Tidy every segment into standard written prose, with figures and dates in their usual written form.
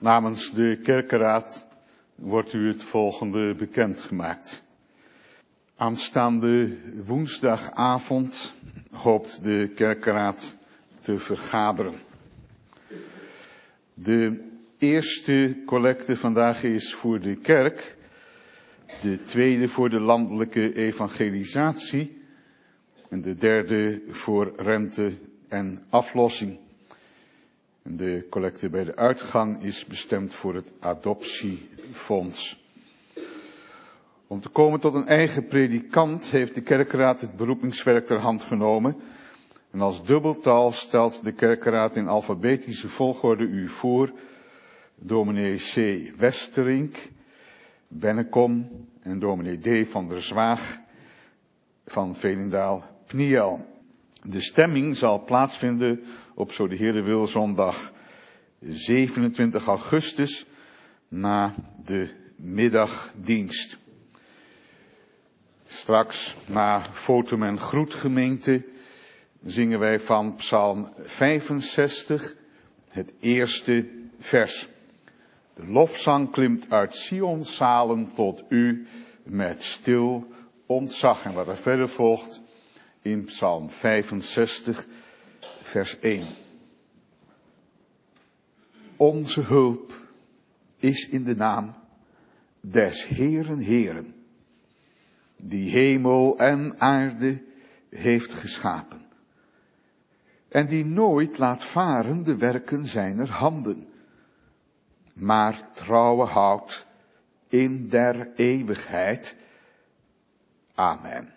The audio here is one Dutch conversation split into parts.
Namens de kerkenraad wordt u het volgende bekendgemaakt. Aanstaande woensdagavond hoopt de kerkenraad te vergaderen. De eerste collecte vandaag is voor de kerk, de tweede voor de landelijke evangelisatie en de derde voor rente en aflossing. En de collecte bij de uitgang is bestemd voor het adoptiefonds. Om te komen tot een eigen predikant heeft de kerkenraad het beroepingswerk ter hand genomen. En als dubbeltal stelt de kerkenraad in alfabetische volgorde u voor dominee C. Westerink, Bennekom en dominee D. van der Zwaag van Veenendaal-Pniel. De stemming zal plaatsvinden op, zo de Heere wil, zondag 27 augustus na de middagdienst. Straks na Fotum en Groetgemeente zingen wij van Psalm 65 het eerste vers. De lofzang klimt uit Sions zalen tot u met stil ontzag. En wat er verder volgt in Psalm 65 vers 1. Onze hulp is in de naam des Heeren Heeren, die hemel en aarde heeft geschapen, en die nooit laat varen de werken zijner handen, maar trouwe houdt in der eeuwigheid. Amen.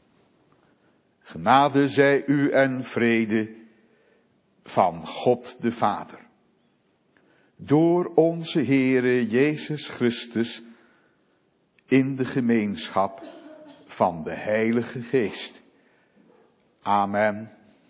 Genade zij u en vrede van God de Vader, door onze Heere Jezus Christus, in de gemeenschap van de Heilige Geest. Amen.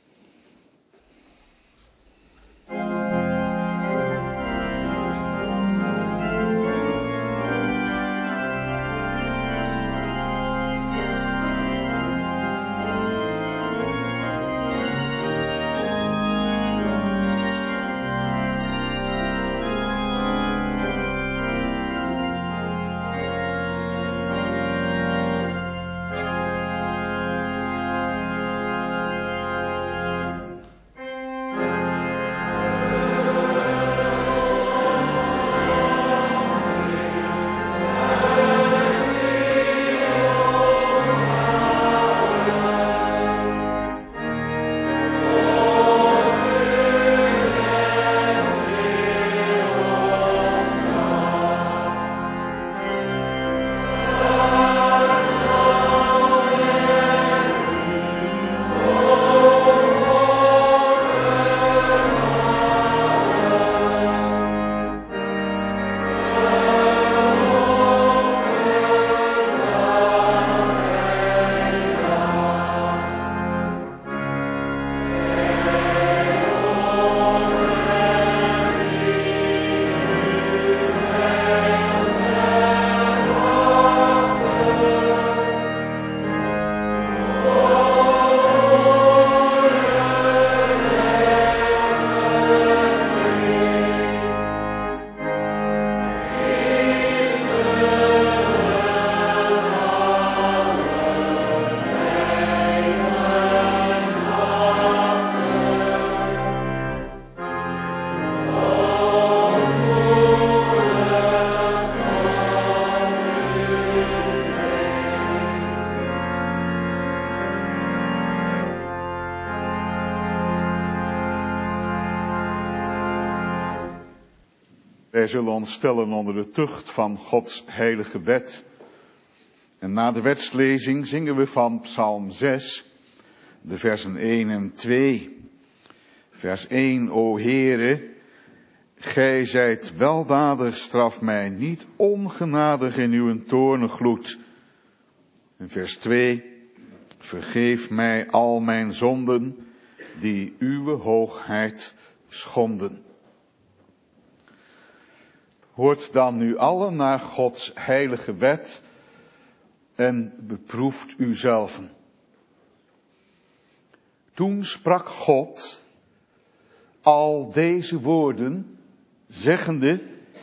Wij zullen ons stellen onder de tucht van Gods heilige wet. En na de wetslezing zingen we van Psalm 6, de versen 1 en 2. Vers 1, O Heere, gij zijt weldadig, straf mij niet ongenadig in uw toornengloed. En vers 2, vergeef mij al mijn zonden, die uw hoogheid schonden. Hoort dan nu allen naar Gods heilige wet en beproeft uzelven. Toen sprak God al deze woorden, zeggende,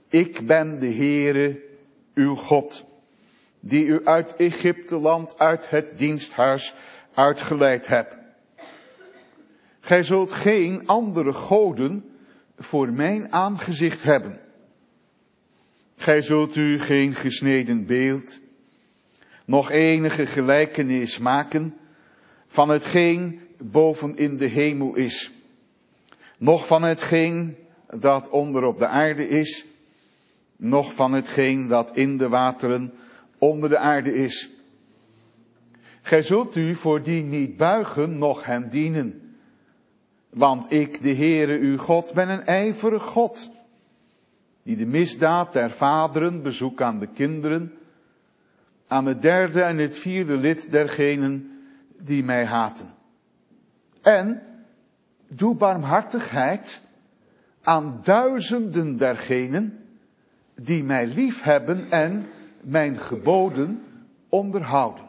Ik ben de Heere, uw God, die u uit Egypteland, uit het diensthuis uitgeleid heb. Gij zult geen andere goden voor mijn aangezicht hebben. Gij zult u geen gesneden beeld, nog enige gelijkenis maken van hetgeen boven in de hemel is, noch van hetgeen dat onder op de aarde is, noch van hetgeen dat in de wateren onder de aarde is. Gij zult u voor die niet buigen, noch hen dienen. Want ik, de Heere uw God, ben een ijverig God, die de misdaad der vaderen bezoekt aan de kinderen, aan het derde en het vierde lid dergenen die mij haten. En doe barmhartigheid aan duizenden dergenen die mij lief hebben en mijn geboden onderhouden.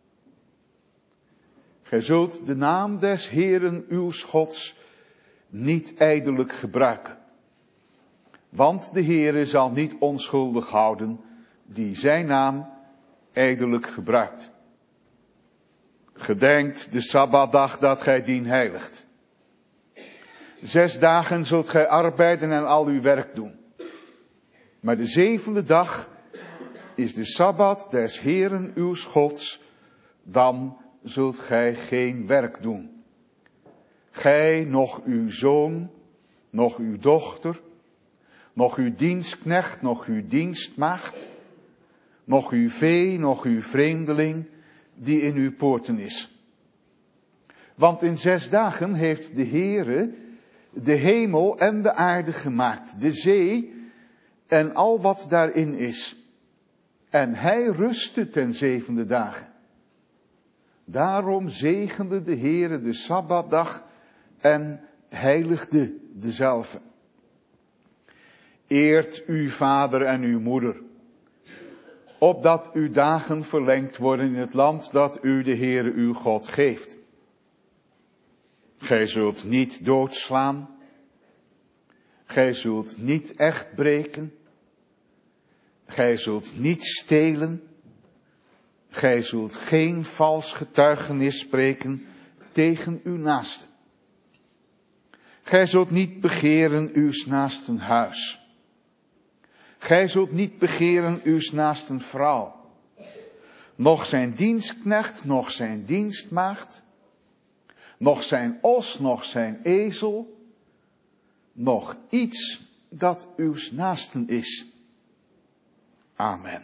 Gij zult de naam des Heeren uws Gods niet ijdelijk gebruiken. Want de Heere zal niet onschuldig houden die zijn naam ijdelijk gebruikt. Gedenkt de Sabbatdag dat gij dien heiligt. 6 dagen zult gij arbeiden en al uw werk doen. Maar de 7e dag is de Sabbat des Heeren uws Gods, dan zult gij geen werk doen. Gij, noch uw zoon, noch uw dochter, noch uw dienstknecht, noch uw dienstmaagd, noch uw vee, noch uw vreemdeling, die in uw poorten is. Want in 6 dagen heeft de Heere de hemel en de aarde gemaakt, de zee en al wat daarin is. En hij rustte ten 7e dagen. Daarom zegende de Heere de Sabbatdag en heiligde dezelve. Eert uw vader en uw moeder, opdat uw dagen verlengd worden in het land dat u de Heere uw God geeft. Gij zult niet doodslaan. Gij zult niet echt breken. Gij zult niet stelen. Gij zult geen vals getuigenis spreken tegen uw naaste. Gij zult niet begeren uws naasten huis. Gij zult niet begeren uws naasten vrouw. Noch zijn dienstknecht, noch zijn dienstmaagd. Noch zijn os, noch zijn ezel. Noch iets dat uws naasten is. Amen.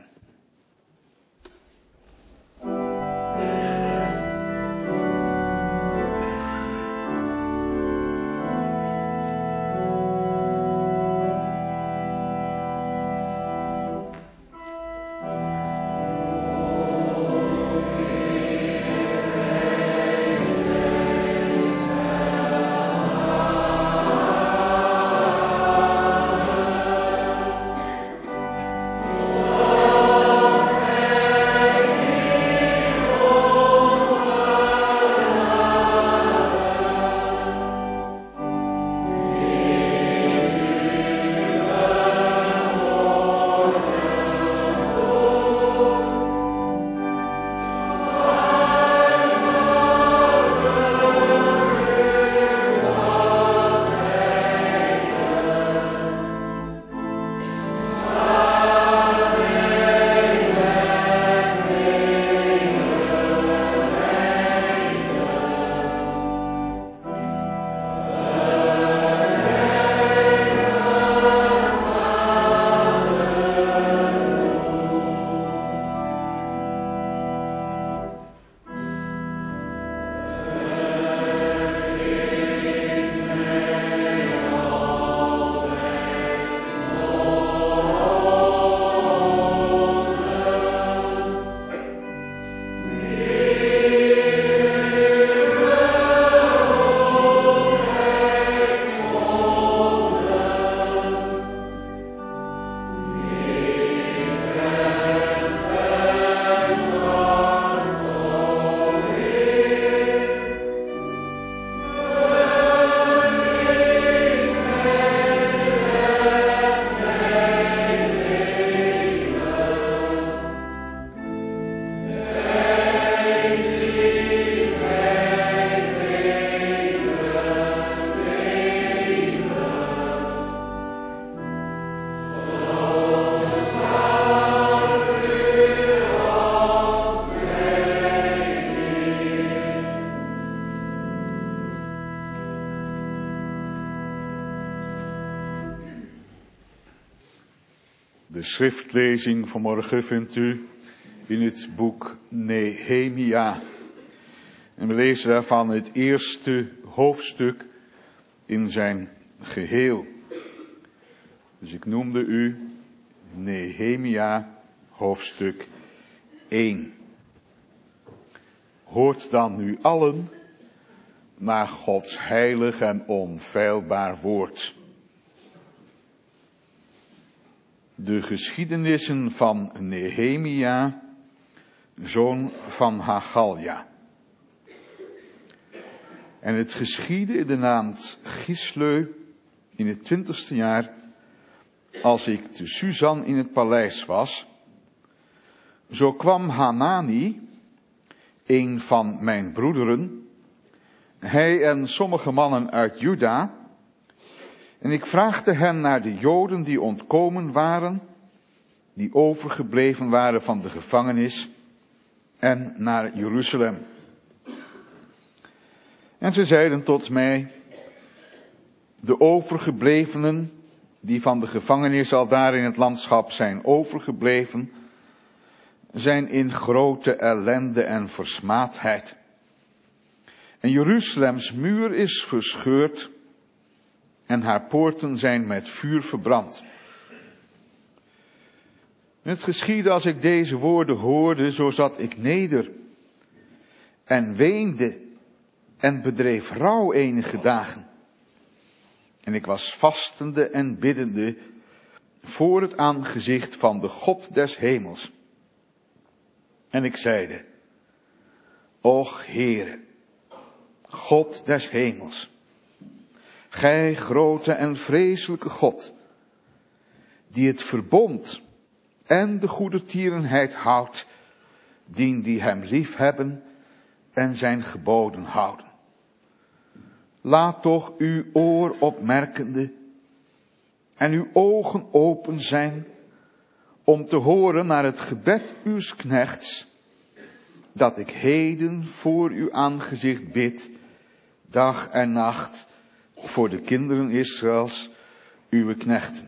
schriftlezing vanmorgen vindt u in het boek Nehemia. En we lezen daarvan het eerste hoofdstuk in zijn geheel. Dus ik noemde u Nehemia hoofdstuk 1. Hoort dan nu allen naar Gods heilig en onfeilbaar woord. De geschiedenissen van Nehemia, zoon van Hagalja. En het geschiedde in de maand Gisleu in het 20ste jaar, als ik te Susan in het paleis was. Zo kwam Hanani, een van mijn broederen, hij en sommige mannen uit Juda. En ik vraagde hen naar de Joden die ontkomen waren, die overgebleven waren van de gevangenis, en naar Jeruzalem. En ze zeiden tot mij, de overgeblevenen die van de gevangenis al daar in het landschap zijn overgebleven, zijn in grote ellende en versmaadheid. En Jeruzalems muur is verscheurd en haar poorten zijn met vuur verbrand. En het geschiedde als ik deze woorden hoorde, zo zat ik neder en weende en bedreef rouw enige dagen. En ik was vastende en biddende voor het aangezicht van de God des hemels. En ik zeide, Och Heere, God des hemels, Gij grote en vreselijke God, die het verbond en de goedertierenheid houdt, die hem lief hebben en zijn geboden houden. Laat toch uw oor opmerkende en uw ogen open zijn om te horen naar het gebed uws knechts, dat ik heden voor uw aangezicht bid, dag en nacht, voor de kinderen Israëls, uw knechten.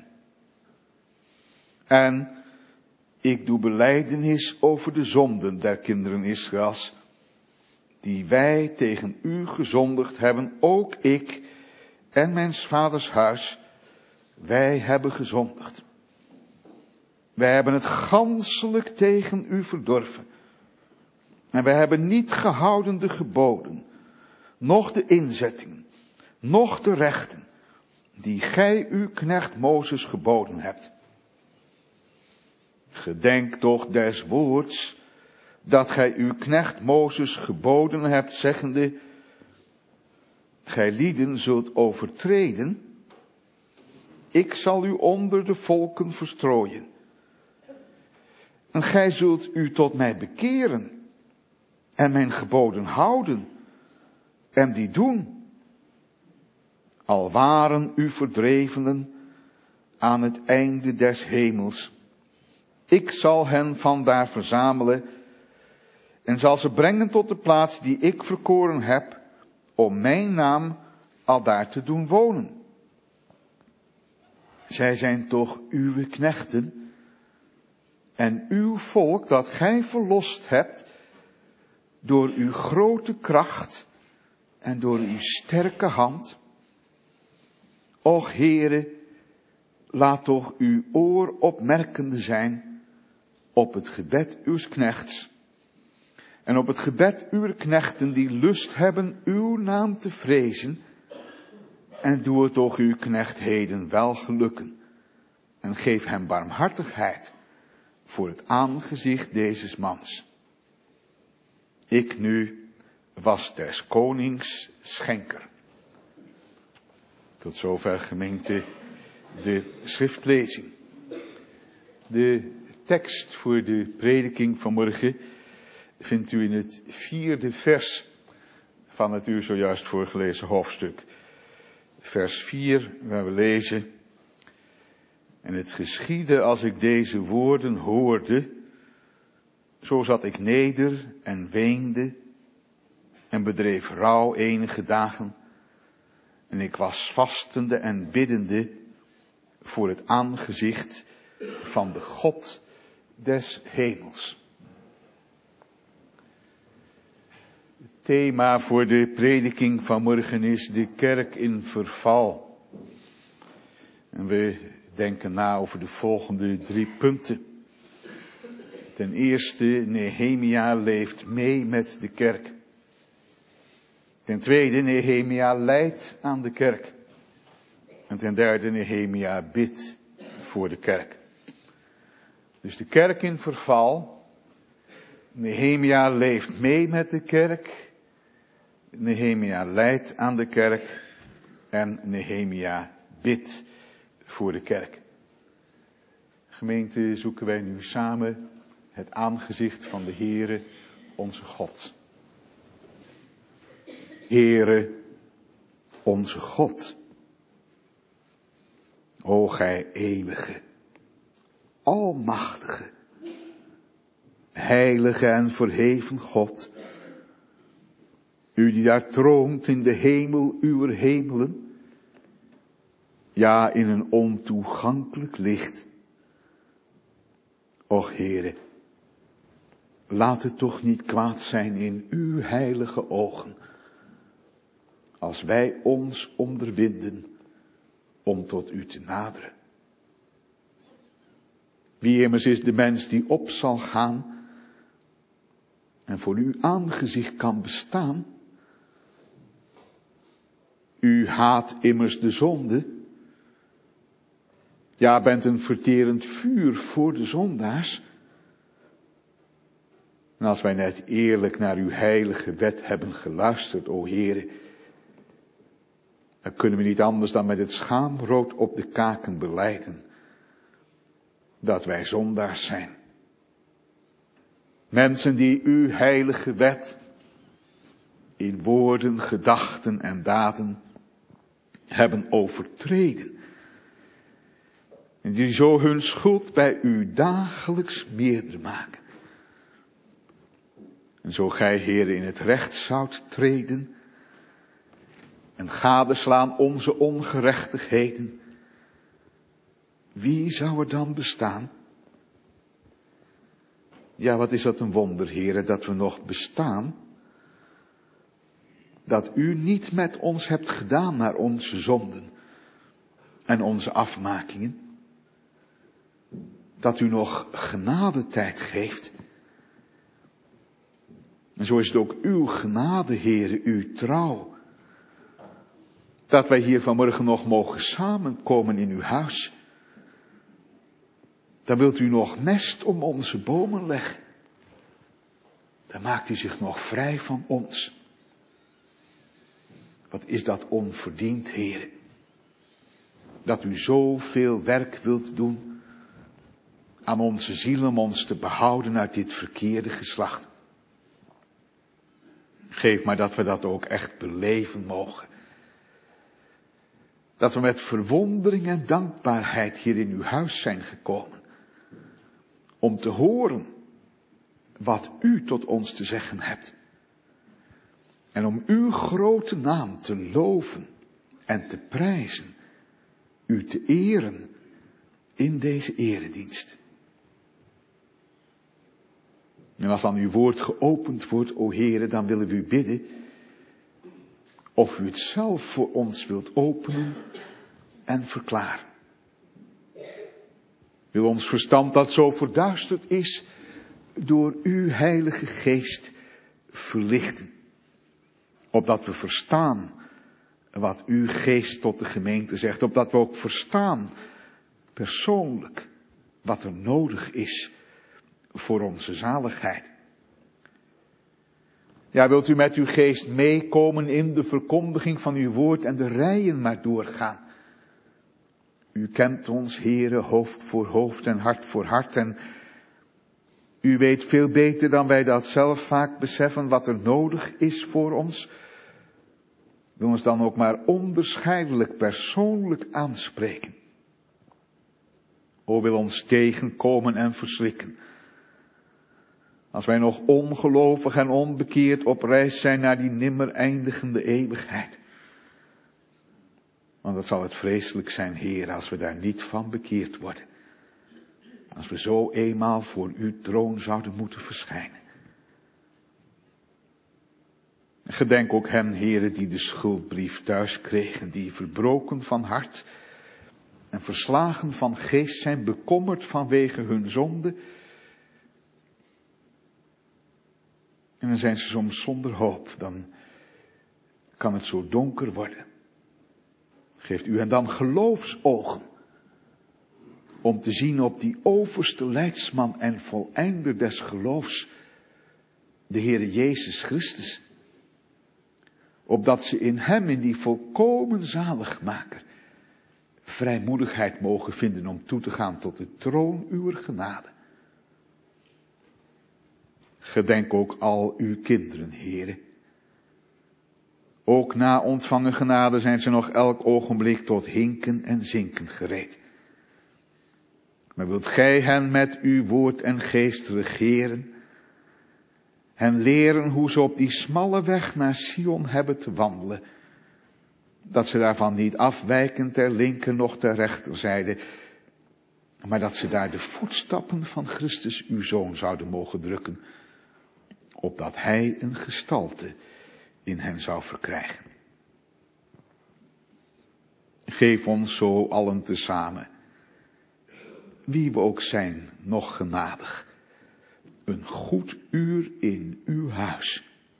En ik doe belijdenis over de zonden der kinderen Israëls, die wij tegen u gezondigd hebben, ook ik en mijn vaders huis, wij hebben gezondigd. Wij hebben het ganselijk tegen u verdorven. En wij hebben niet gehouden de geboden, noch de inzettingen, noch de rechten, die gij uw knecht Mozes geboden hebt. Gedenk toch des woords, dat gij uw knecht Mozes geboden hebt, zeggende, gij lieden zult overtreden, ik zal u onder de volken verstrooien. En gij zult u tot mij bekeren, en mijn geboden houden, en die doen. Al waren uw verdrevenen aan het einde des hemels, ik zal hen vandaar verzamelen, en zal ze brengen tot de plaats die ik verkoren heb, om mijn naam aldaar te doen wonen. Zij zijn toch uw knechten, en uw volk dat gij verlost hebt, door uw grote kracht en door uw sterke hand. Och Heere, laat toch uw oor opmerkende zijn op het gebed uws knechts, en op het gebed uw knechten die lust hebben uw naam te vrezen, en doe het toch uw knecht heden wel gelukken, en geef hem barmhartigheid voor het aangezicht dezes mans. Ik nu was des konings schenker. Tot zover, gemeente, de schriftlezing. De tekst voor de prediking vanmorgen vindt u in het 4e vers van het u zojuist voorgelezen hoofdstuk. Vers 4, waar we lezen, en het geschiedde als ik deze woorden hoorde, zo zat ik neder en weende en bedreef rouw enige dagen. En ik was vastende en biddende voor het aangezicht van de God des hemels. Het thema voor de prediking van morgen is de kerk in verval. En we denken na over de volgende 3 punten. Ten eerste, Nehemia leeft mee met de kerk. Ten tweede, Nehemia leidt aan de kerk. En ten derde, Nehemia bidt voor de kerk. Dus de kerk in verval. Nehemia leeft mee met de kerk. Nehemia leidt aan de kerk. En Nehemia bidt voor de kerk. Gemeente, zoeken wij nu samen het aangezicht van de Heere, onze God. Heere, onze God. O gij eeuwige, almachtige, heilige en verheven God. U die daar troont in de hemel uwer hemelen. Ja, in een ontoegankelijk licht. Och Heere, laat het toch niet kwaad zijn in uw heilige ogen, als wij ons onderwinden om tot u te naderen. Wie immers is de mens die op zal gaan en voor uw aangezicht kan bestaan? U haat immers de zonde. Ja, bent een verterend vuur voor de zondaars. En als wij net eerlijk naar uw heilige wet hebben geluisterd, o Heere, dan kunnen we niet anders dan met het schaamrood op de kaken belijden dat wij zondaars zijn. Mensen die uw heilige wet in woorden, gedachten en daden hebben overtreden. En die zo hun schuld bij u dagelijks meerder maken. En zo gij, Heere, in het recht zoudt treden en gadeslaan onze ongerechtigheden, wie zou er dan bestaan? Ja, wat is dat een wonder, Heere, dat we nog bestaan? Dat u niet met ons hebt gedaan naar onze zonden en onze afmakingen. Dat u nog genadetijd geeft. En zo is het ook uw genade, Heere, uw trouw. Dat wij hier vanmorgen nog mogen samenkomen in uw huis. Dan wilt u nog mest om onze bomen leggen. Dan maakt u zich nog vrij van ons. Wat is dat onverdiend, Heere. Dat u zoveel werk wilt doen aan onze ziel om ons te behouden uit dit verkeerde geslacht. Geef maar dat we dat ook echt beleven mogen. Dat we met verwondering en dankbaarheid hier in uw huis zijn gekomen. Om te horen wat u tot ons te zeggen hebt. En om uw grote naam te loven en te prijzen. U te eren in deze eredienst. En als dan uw woord geopend wordt, o Heere, dan willen we u bidden of u het zelf voor ons wilt openen en verklaren. Wil ons verstand dat zo verduisterd is door uw heilige geest verlichten. Opdat we verstaan wat uw geest tot de gemeente zegt. Opdat we ook verstaan persoonlijk wat er nodig is voor onze zaligheid. Ja, wilt u met uw geest meekomen in de verkondiging van uw woord en de rijen maar doorgaan. U kent ons, Heere, hoofd voor hoofd en hart voor hart. En u weet veel beter dan wij dat zelf vaak beseffen wat er nodig is voor ons. Wil ons dan ook maar onderscheidelijk persoonlijk aanspreken. O, wil ons tegenkomen en verschrikken. Als wij nog ongelovig en onbekeerd op reis zijn naar die nimmer eindigende eeuwigheid. Want dat zal het vreselijk zijn, Heer, als we daar niet van bekeerd worden. Als we zo eenmaal voor uw troon zouden moeten verschijnen. Gedenk ook hen, heren, die de schuldbrief thuis kregen, die verbroken van hart en verslagen van geest zijn, bekommerd vanwege hun zonde. En dan zijn ze soms zonder hoop, dan kan het zo donker worden. Geeft u hen dan geloofsogen, om te zien op die overste leidsman en voleinder des geloofs, de Heere Jezus Christus. Opdat ze in hem, in die volkomen zaligmaker, vrijmoedigheid mogen vinden om toe te gaan tot de troon uwer genade. Gedenk ook al uw kinderen, Heere. Ook na ontvangen genade zijn ze nog elk ogenblik tot hinken en zinken gereed. Maar wilt gij hen met uw woord en geest regeren, hen leren hoe ze op die smalle weg naar Sion hebben te wandelen, dat ze daarvan niet afwijken ter linker noch ter rechterzijde, maar dat ze daar de voetstappen van Christus uw Zoon zouden mogen drukken, opdat hij een gestalte in hen zou verkrijgen. Geef ons zo allen tezamen, wie we ook zijn, nog genadig, een goed uur in uw huis.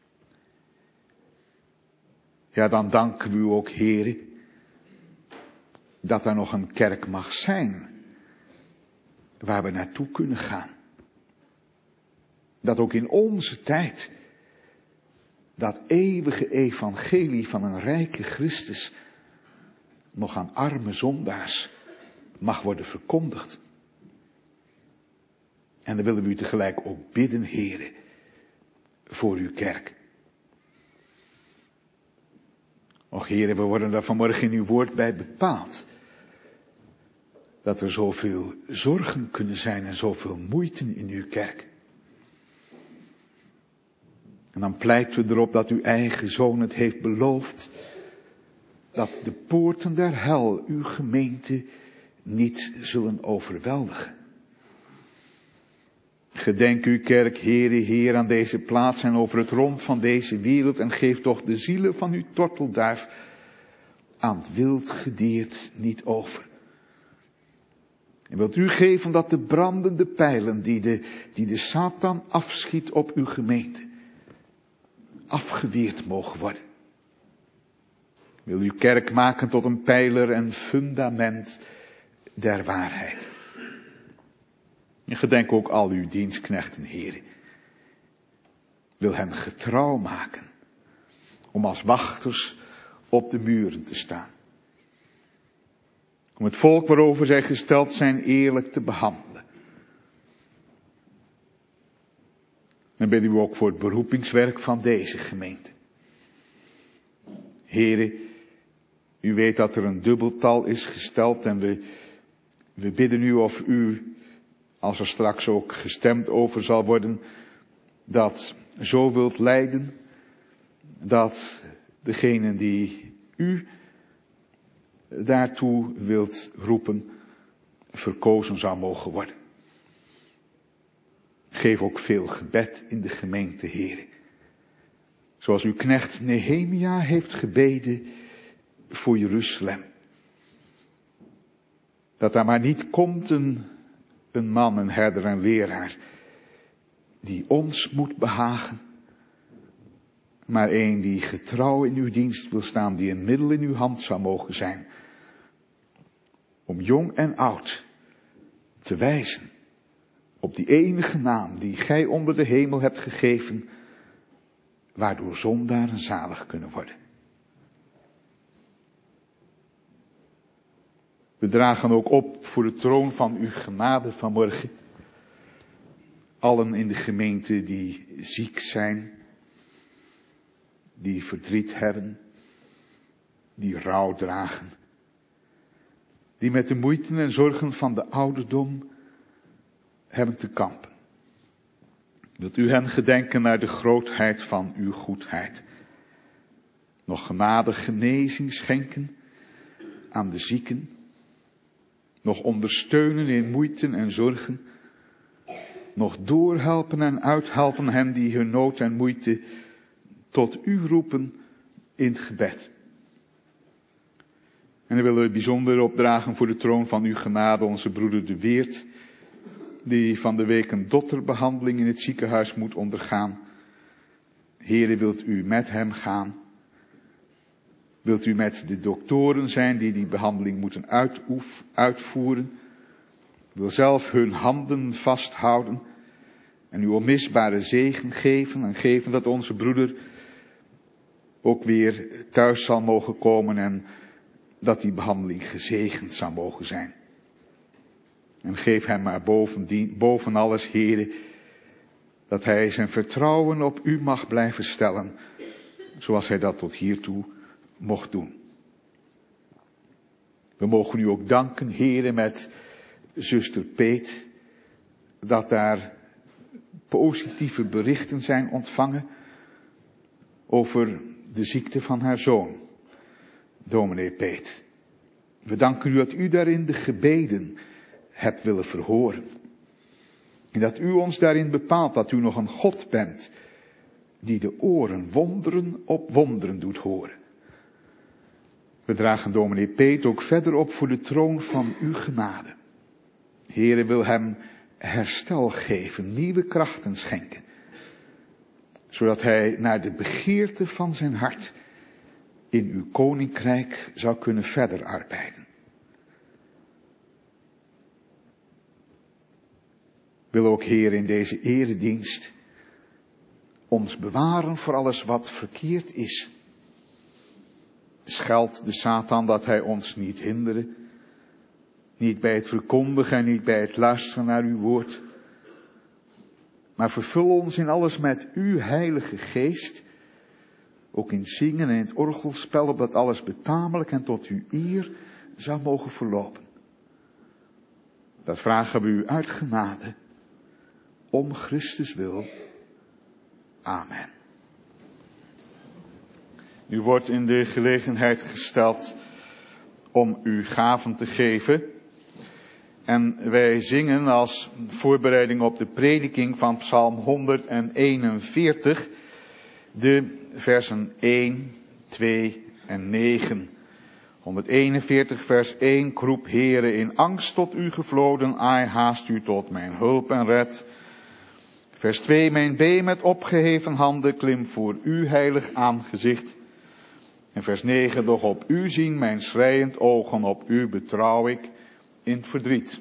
Ja, dan danken we u ook, Heere, dat er nog een kerk mag zijn, waar we naartoe kunnen gaan. Dat ook in onze tijd, dat eeuwige evangelie van een rijke Christus, nog aan arme zondaars mag worden verkondigd. En dan willen we u tegelijk ook bidden, Heere, voor uw kerk. Och, Heere, we worden daar vanmorgen in uw woord bij bepaald. Dat er zoveel zorgen kunnen zijn en zoveel moeite in uw kerk. En dan pleiten we erop dat uw eigen Zoon het heeft beloofd, dat de poorten der hel uw gemeente niet zullen overweldigen. Gedenk uw kerk, Heere, Heer, aan deze plaats en over het rond van deze wereld, en geef toch de zielen van uw tortelduif aan het wild gediert niet over. En wilt u geven dat de brandende pijlen die de Satan afschiet op uw gemeente, afgeweerd mogen worden. Wil uw kerk maken tot een pijler en fundament der waarheid. En gedenk ook al uw dienstknechten, Heere. Wil hen getrouw maken om als wachters op de muren te staan. Om het volk waarover zij gesteld zijn eerlijk te behandelen. En bidden u ook voor het beroepingswerk van deze gemeente. Heere, u weet dat er een dubbeltal is gesteld en we bidden u of u, als er straks ook gestemd over zal worden, dat zo wilt leiden, dat degenen die u daartoe wilt roepen, verkozen zou mogen worden. Geef ook veel gebed in de gemeente, Heere. Zoals uw knecht Nehemia heeft gebeden voor Jeruzalem. Dat daar maar niet komt een man, een herder en leraar, die ons moet behagen, maar een die getrouw in uw dienst wil staan, die een middel in uw hand zou mogen zijn, om jong en oud te wijzen op die enige naam die gij onder de hemel hebt gegeven, waardoor zondaren zalig kunnen worden. We dragen ook op voor de troon van uw genade vanmorgen allen in de gemeente die ziek zijn, die verdriet hebben, die rouw dragen, die met de moeite en zorgen van de ouderdom hebben te kampen. Wilt u hen gedenken naar de grootheid van uw goedheid. Nog genade genezing schenken aan de zieken. nog ondersteunen in moeite en zorgen, nog doorhelpen en uithelpen hen die hun nood en moeite tot u roepen in het gebed. En dan willen we bijzonder opdragen voor de troon van uw genade onze broeder De Weert, die van de week een dotterbehandeling in het ziekenhuis moet ondergaan. Heere, wilt u met hem gaan? Wilt u met de doktoren zijn die die behandeling moeten uitvoeren? Wil zelf hun handen vasthouden en uw onmisbare zegen geven en geven dat onze broeder ook weer thuis zal mogen komen en dat die behandeling gezegend zou mogen zijn. En geef hem maar boven alles, Heere, dat hij zijn vertrouwen op u mag blijven stellen, zoals hij dat tot hiertoe mocht doen. We mogen u ook danken, Heere, met zuster Peet, dat daar positieve berichten zijn ontvangen over de ziekte van haar zoon, dominee Peet. We danken u dat u daarin de gebeden hebt willen verhoren. En dat u ons daarin bepaalt dat u nog een God bent die de oren wonderen op wonderen doet horen. We dragen dominee Peet ook verder op voor de troon van uw genade. Heere, wil hem herstel geven, nieuwe krachten schenken, zodat hij naar de begeerte van zijn hart in uw koninkrijk zou kunnen verder arbeiden. Wil ook, Heer, in deze eredienst ons bewaren voor alles wat verkeerd is. Scheldt de Satan dat hij ons niet hindere, niet bij het verkondigen en niet bij het luisteren naar uw woord. Maar vervul ons in alles met uw heilige geest, ook in zingen en in het orgelspel, opdat alles betamelijk en tot uw eer zou mogen verlopen. Dat vragen we u uit genade, om Christus wil. Amen. U wordt in de gelegenheid gesteld om u gaven te geven. En wij zingen als voorbereiding op de prediking van Psalm 141 de versen 1, 2 en 9. 141 vers 1, ik roep Heere in angst tot u gevloden, ai haast u tot mijn hulp en red. Vers 2, mijn been met opgeheven handen, klim voor u heilig aangezicht. En vers 9, doch op u zien mijn schreiend ogen, op u betrouw ik in het verdriet.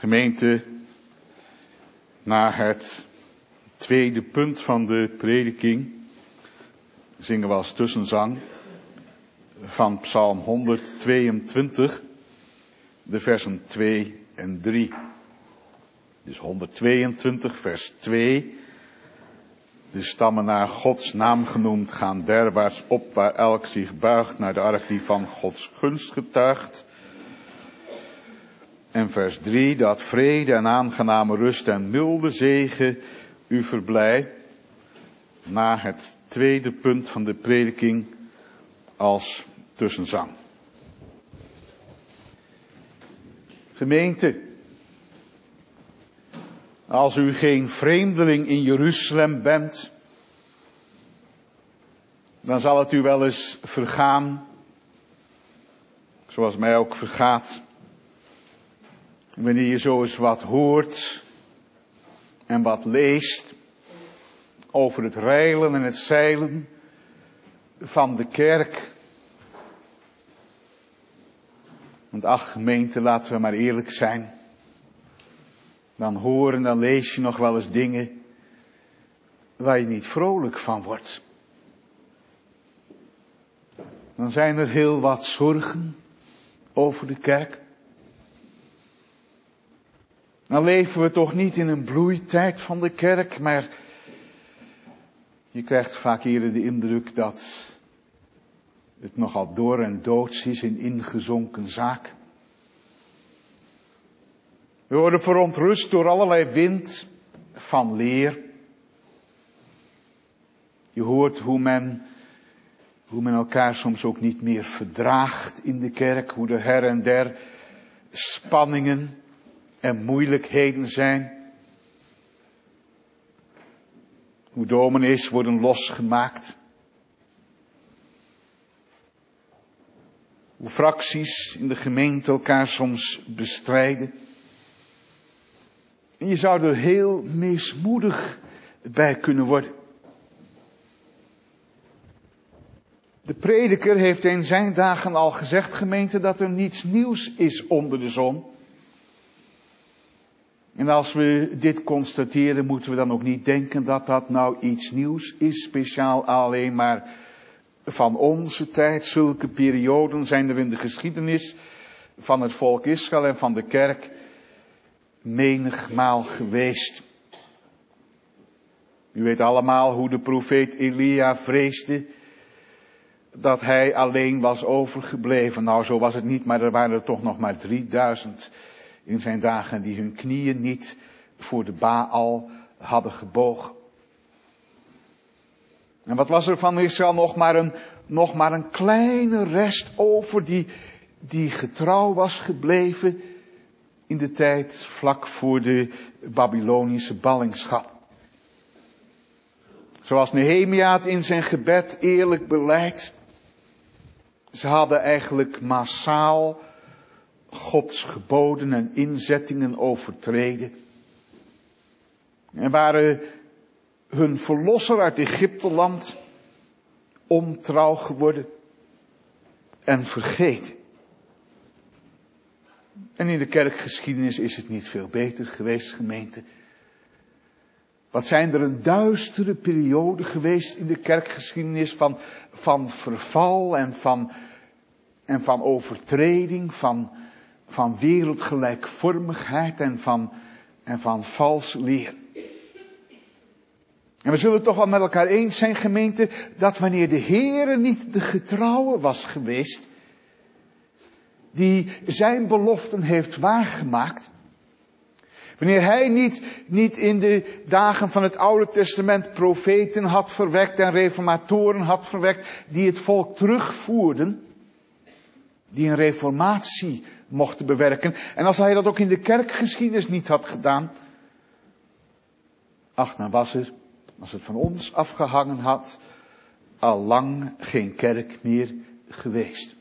Gemeente, na het tweede punt van de prediking zingen we als tussenzang van Psalm 122, de versen 2 en 3. Dus 122, vers 2. De stammen naar Gods naam genoemd gaan derwaarts op, waar elk zich buigt naar de ark die van Gods gunst getuigt. En vers 3, dat vrede en aangename rust en milde zegen u verblij. Na het tweede punt van de prediking als tussenzang. Gemeente, als u geen vreemdeling in Jeruzalem bent, dan zal het u wel eens vergaan, zoals mij ook vergaat, wanneer je zo eens wat hoort en wat leest over het reilen en het zeilen van de kerk. Want ach, gemeente, laten we maar eerlijk zijn. Dan hoor en dan lees je nog wel eens dingen waar je niet vrolijk van wordt. Dan zijn er heel wat zorgen over de kerk. Dan leven we toch niet in een bloeitijd van de kerk, maar je krijgt vaak eerder de indruk dat het nogal door en doods is, een ingezonken zaak. We worden verontrust door allerlei wind van leer. Je hoort hoe men elkaar soms ook niet meer verdraagt in de kerk, hoe er her en der spanningen en moeilijkheden zijn. Hoe dominees worden losgemaakt. Hoe fracties in de gemeente elkaar soms bestrijden. En je zou er heel mismoedig bij kunnen worden. De prediker heeft in zijn dagen al gezegd, gemeente, dat er niets nieuws is onder de zon. En als we dit constateren, moeten we dan ook niet denken dat dat nou iets nieuws is, speciaal alleen maar van onze tijd. Zulke perioden zijn er in de geschiedenis van het volk Israël en van de kerk menigmaal geweest. U weet allemaal hoe de profeet Elia vreesde dat hij alleen was overgebleven. Nou, zo was het niet, maar er waren er toch nog maar 3000 in zijn dagen die hun knieën niet voor de Baal hadden gebogen. En wat was er van Israël? Nog maar een kleine rest over die getrouw was gebleven in de tijd vlak voor de Babylonische ballingschap. Zoals Nehemia het in zijn gebed eerlijk beleidt. Ze hadden eigenlijk massaal Gods geboden en inzettingen overtreden. En waren hun verlosser uit Egypteland ontrouw geworden en vergeten. En in de kerkgeschiedenis is het niet veel beter geweest, gemeente. Wat zijn er een duistere periode geweest in de kerkgeschiedenis van verval en van overtreding, van wereldgelijkvormigheid en van valse leer. En we zullen toch wel met elkaar eens zijn, gemeente, dat wanneer de Heere niet de getrouwe was geweest, die zijn beloften heeft waargemaakt, wanneer hij niet in de dagen van het Oude Testament profeten had verwekt en reformatoren had verwekt, die het volk terugvoerden, die een reformatie mochten bewerken. En als hij dat ook in de kerkgeschiedenis niet had gedaan, ach, dan was er, als het van ons afgehangen had, al lang geen kerk meer geweest.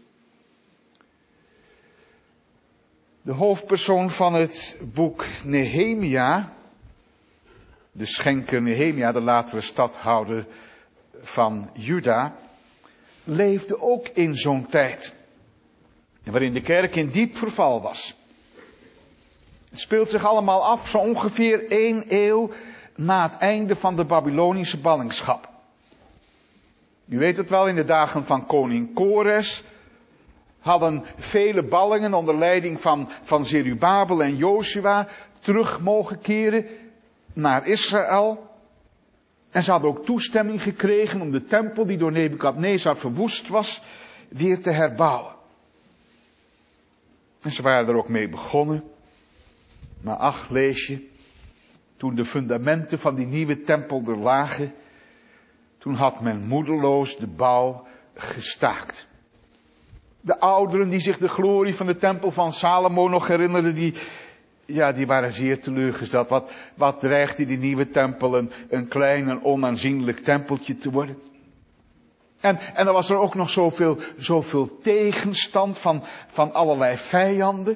De hoofdpersoon van het boek Nehemia, de schenker Nehemia, de latere stadhouder van Juda, leefde ook in zo'n tijd waarin de kerk in diep verval was. Het speelt zich allemaal af zo ongeveer 1 eeuw na het einde van de Babylonische ballingschap. U weet het wel, in de dagen van koning Kores hadden vele ballingen onder leiding van Zerubabel en Jozua terug mogen keren naar Israël. En ze hadden ook toestemming gekregen om de tempel die door Nebukadnezar verwoest was, weer te herbouwen. En ze waren er ook mee begonnen. Maar ach, lees je, toen de fundamenten van die nieuwe tempel er lagen, toen had men moedeloos de bouw gestaakt. De ouderen die zich de glorie van de tempel van Salomo nog herinnerden, die waren zeer teleurgesteld. Wat dreigde die nieuwe tempel een klein en onaanzienlijk tempeltje te worden. En dan was er ook nog zoveel tegenstand van allerlei vijanden.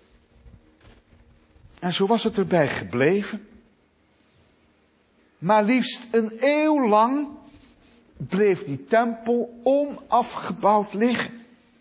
En zo was het erbij gebleven. Maar liefst 1 eeuw lang bleef die tempel onafgebouwd liggen.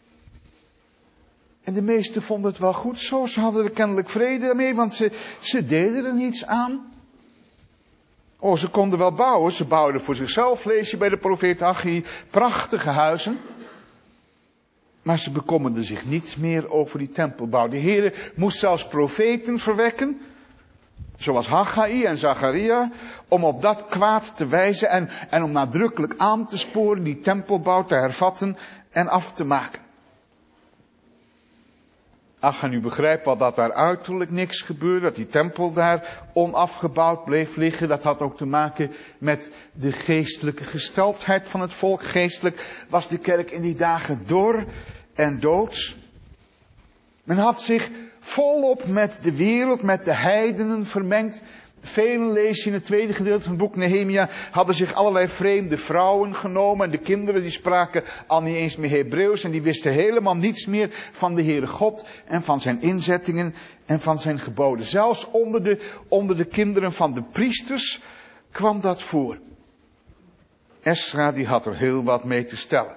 En de meesten vonden het wel goed zo. Ze hadden er kennelijk vrede mee, want ze deden er niets aan. Oh, ze konden wel bouwen. Ze bouwden voor zichzelf, lees je bij de profeet Haggai, prachtige huizen. Maar ze bekommerden zich niet meer over die tempelbouw. De Heere moest zelfs profeten verwekken, zoals Haggai en Zacharia, om op dat kwaad te wijzen en om nadrukkelijk aan te sporen die tempelbouw te hervatten en af te maken. Ach, en u begrijpt wel dat daar uiterlijk niks gebeurde, dat die tempel daar onafgebouwd bleef liggen. Dat had ook te maken met de geestelijke gesteldheid van het volk. Geestelijk was de kerk in die dagen dor en doods. Men had zich volop met de wereld, met de heidenen vermengd. Velen, lees je in het tweede gedeelte van het boek Nehemia, hadden zich allerlei vreemde vrouwen genomen. En de kinderen die spraken al niet eens meer Hebreeuws. En die wisten helemaal niets meer van de Heere God en van zijn inzettingen en van zijn geboden. Zelfs onder de kinderen van de priesters kwam dat voor. Esra die had er heel wat mee te stellen.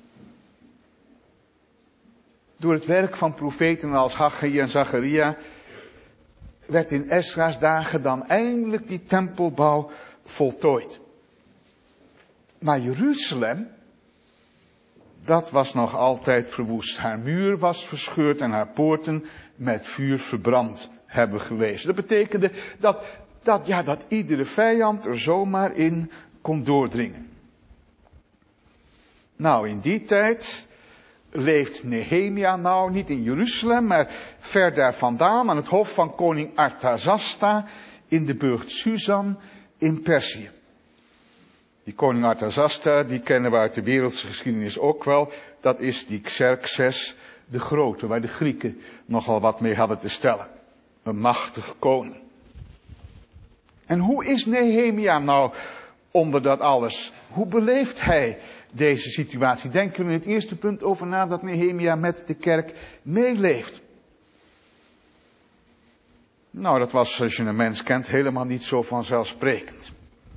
Door het werk van profeten als Haggai en Zacharia werd in Esra's dagen dan eindelijk die tempelbouw voltooid. Maar Jeruzalem, dat was nog altijd verwoest. Haar muur was verscheurd en haar poorten met vuur verbrand hebben geweest. Dat betekende dat iedere vijand er zomaar in kon doordringen. Nou, in die tijd leeft Nehemia nou niet in Jeruzalem, maar ver daar vandaan aan het hof van koning Artazasta in de burcht Susan in Perzië. Die koning Artazasta, die kennen we uit de wereldse geschiedenis ook wel. Dat is die Xerxes de Grote, waar de Grieken nogal wat mee hadden te stellen. Een machtige koning. En hoe is Nehemia nou onder dat alles? Hoe beleeft hij deze situatie? Denken we in het eerste punt over na dat Nehemia met de kerk meeleeft. Nou, dat was, als je een mens kent, helemaal niet zo vanzelfsprekend.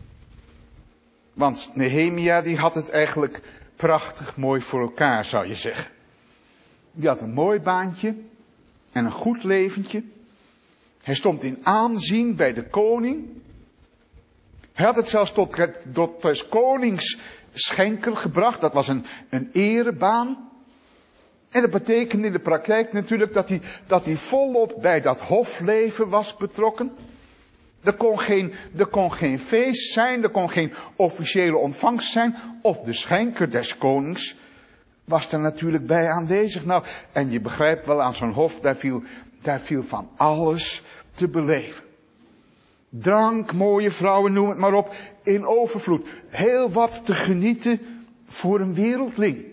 Want Nehemia die had het eigenlijk prachtig mooi voor elkaar, zou je zeggen. Die had een mooi baantje en een goed leventje. Hij stond in aanzien bij de koning. Hij had het zelfs tot des konings schenker gebracht. Dat was een erebaan. En dat betekende in de praktijk natuurlijk dat hij volop bij dat hofleven was betrokken. Er kon geen feest zijn, er kon geen officiële ontvangst zijn. Of de schenker des konings was er natuurlijk bij aanwezig. Nou, en je begrijpt wel, aan zo'n hof, daar viel van alles te beleven. Drank, mooie vrouwen, noem het maar op, in overvloed. Heel wat te genieten voor een wereldling.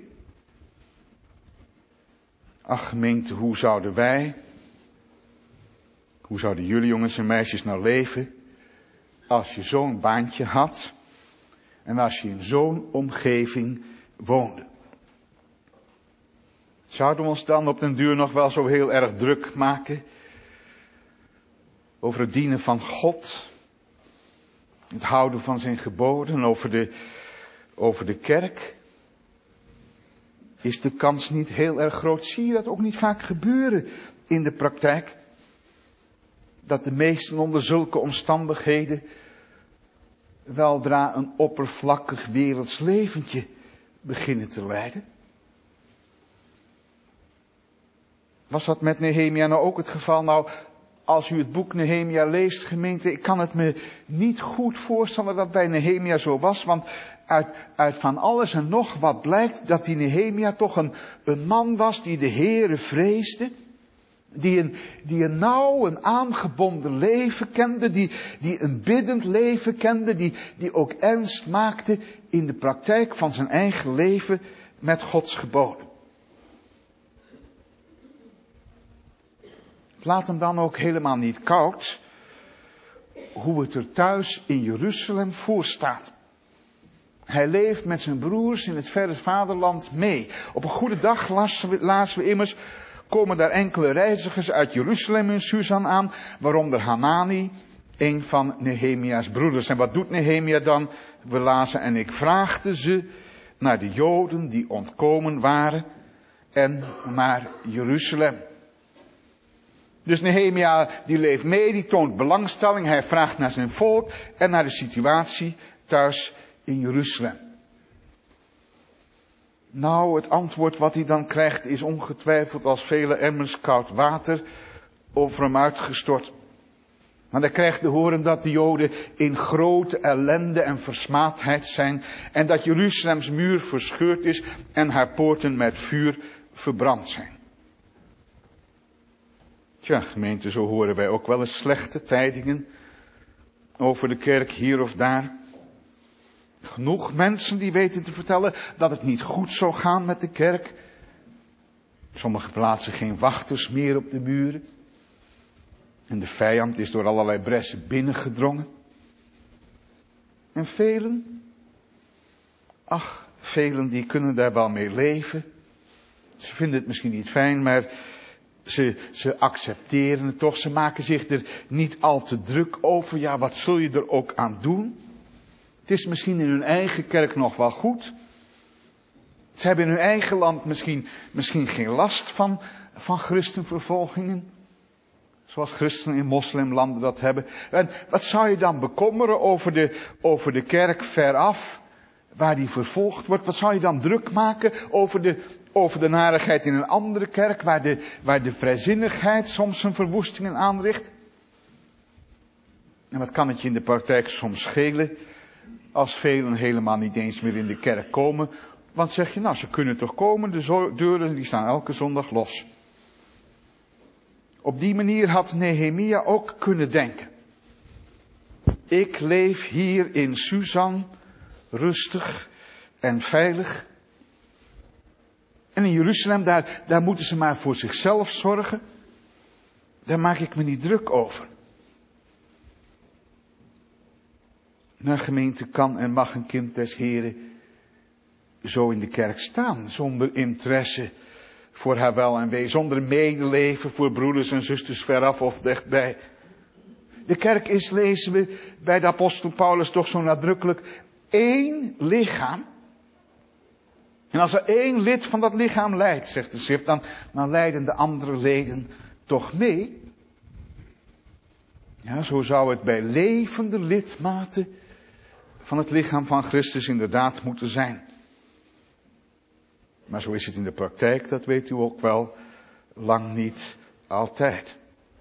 Ach gemeente, hoe zouden jullie jongens en meisjes nou leven als je zo'n baantje had en als je in zo'n omgeving woonde? Zouden we ons dan op den duur nog wel zo heel erg druk maken over het dienen van God, het houden van zijn geboden, over de kerk? Is de kans niet heel erg groot? Zie je dat ook niet vaak gebeuren in de praktijk? dat de meesten onder zulke omstandigheden weldra een oppervlakkig werelds leventje beginnen te leiden? Was dat met Nehemia nou ook het geval? Nou, als u het boek Nehemia leest, gemeente, ik kan het me niet goed voorstellen dat bij Nehemia zo was, want uit van alles en nog wat blijkt dat die Nehemia toch een man was die de Heere vreesde, die een nauw, een aangebonden leven kende, die een biddend leven kende, die ook ernst maakte in de praktijk van zijn eigen leven met Gods geboden. Het laat hem dan ook helemaal niet koud hoe het er thuis in Jeruzalem voor staat. Hij leeft met zijn broers in het verre vaderland mee. Op een goede dag lazen we immers, komen daar enkele reizigers uit Jeruzalem in Susan aan, waaronder Hanani, een van Nehemia's broeders. En wat doet Nehemia dan? We lazen, en ik vraagde ze naar de Joden die ontkomen waren en naar Jeruzalem. Dus Nehemia die leeft mee, die toont belangstelling, hij vraagt naar zijn volk en naar de situatie thuis in Jeruzalem. Nou, het antwoord wat hij dan krijgt is ongetwijfeld als vele emmers koud water over hem uitgestort. Maar hij krijgt te horen dat de Joden in grote ellende en versmaadheid zijn en dat Jeruzalems muur verscheurd is en haar poorten met vuur verbrand zijn. Tja, gemeente, zo horen wij ook wel eens slechte tijdingen over de kerk hier of daar. Genoeg mensen die weten te vertellen dat het niet goed zou gaan met de kerk. Sommige plaatsen geen wachters meer op de muren. En de vijand is door allerlei bressen binnengedrongen. En velen die kunnen daar wel mee leven. Ze vinden het misschien niet fijn, maar ze accepteren het toch. Ze maken zich er niet al te druk over. Ja, wat zul je er ook aan doen? Het is misschien in hun eigen kerk nog wel goed. Ze hebben in hun eigen land misschien geen last van christenvervolgingen. Zoals christenen in moslimlanden dat hebben. En wat zou je dan bekommeren over de kerk veraf, waar die vervolgd wordt? Wat zou je dan druk maken over de narigheid in een andere kerk, waar de vrijzinnigheid soms zijn verwoestingen aanricht? En wat kan het je in de praktijk soms schelen, als velen helemaal niet eens meer in de kerk komen? Want zeg je, nou, ze kunnen toch komen, de deuren die staan elke zondag los. Op die manier had Nehemia ook kunnen denken. Ik leef hier in Susan, rustig en veilig. En in Jeruzalem, daar moeten ze maar voor zichzelf zorgen. Daar maak ik me niet druk over. Maar gemeente, kan en mag een kind des Heren zo in de kerk staan, zonder interesse voor haar wel en wee, zonder medeleven voor broeders en zusters veraf of dichtbij. De kerk is, lezen we bij de apostel Paulus toch zo nadrukkelijk, één lichaam. En als er één lid van dat lichaam lijdt, zegt de schrift, dan lijden de andere leden toch mee. Ja, zo zou het bij levende lidmaten van het lichaam van Christus inderdaad moeten zijn. Maar zo is het in de praktijk, dat weet u ook wel, lang niet altijd.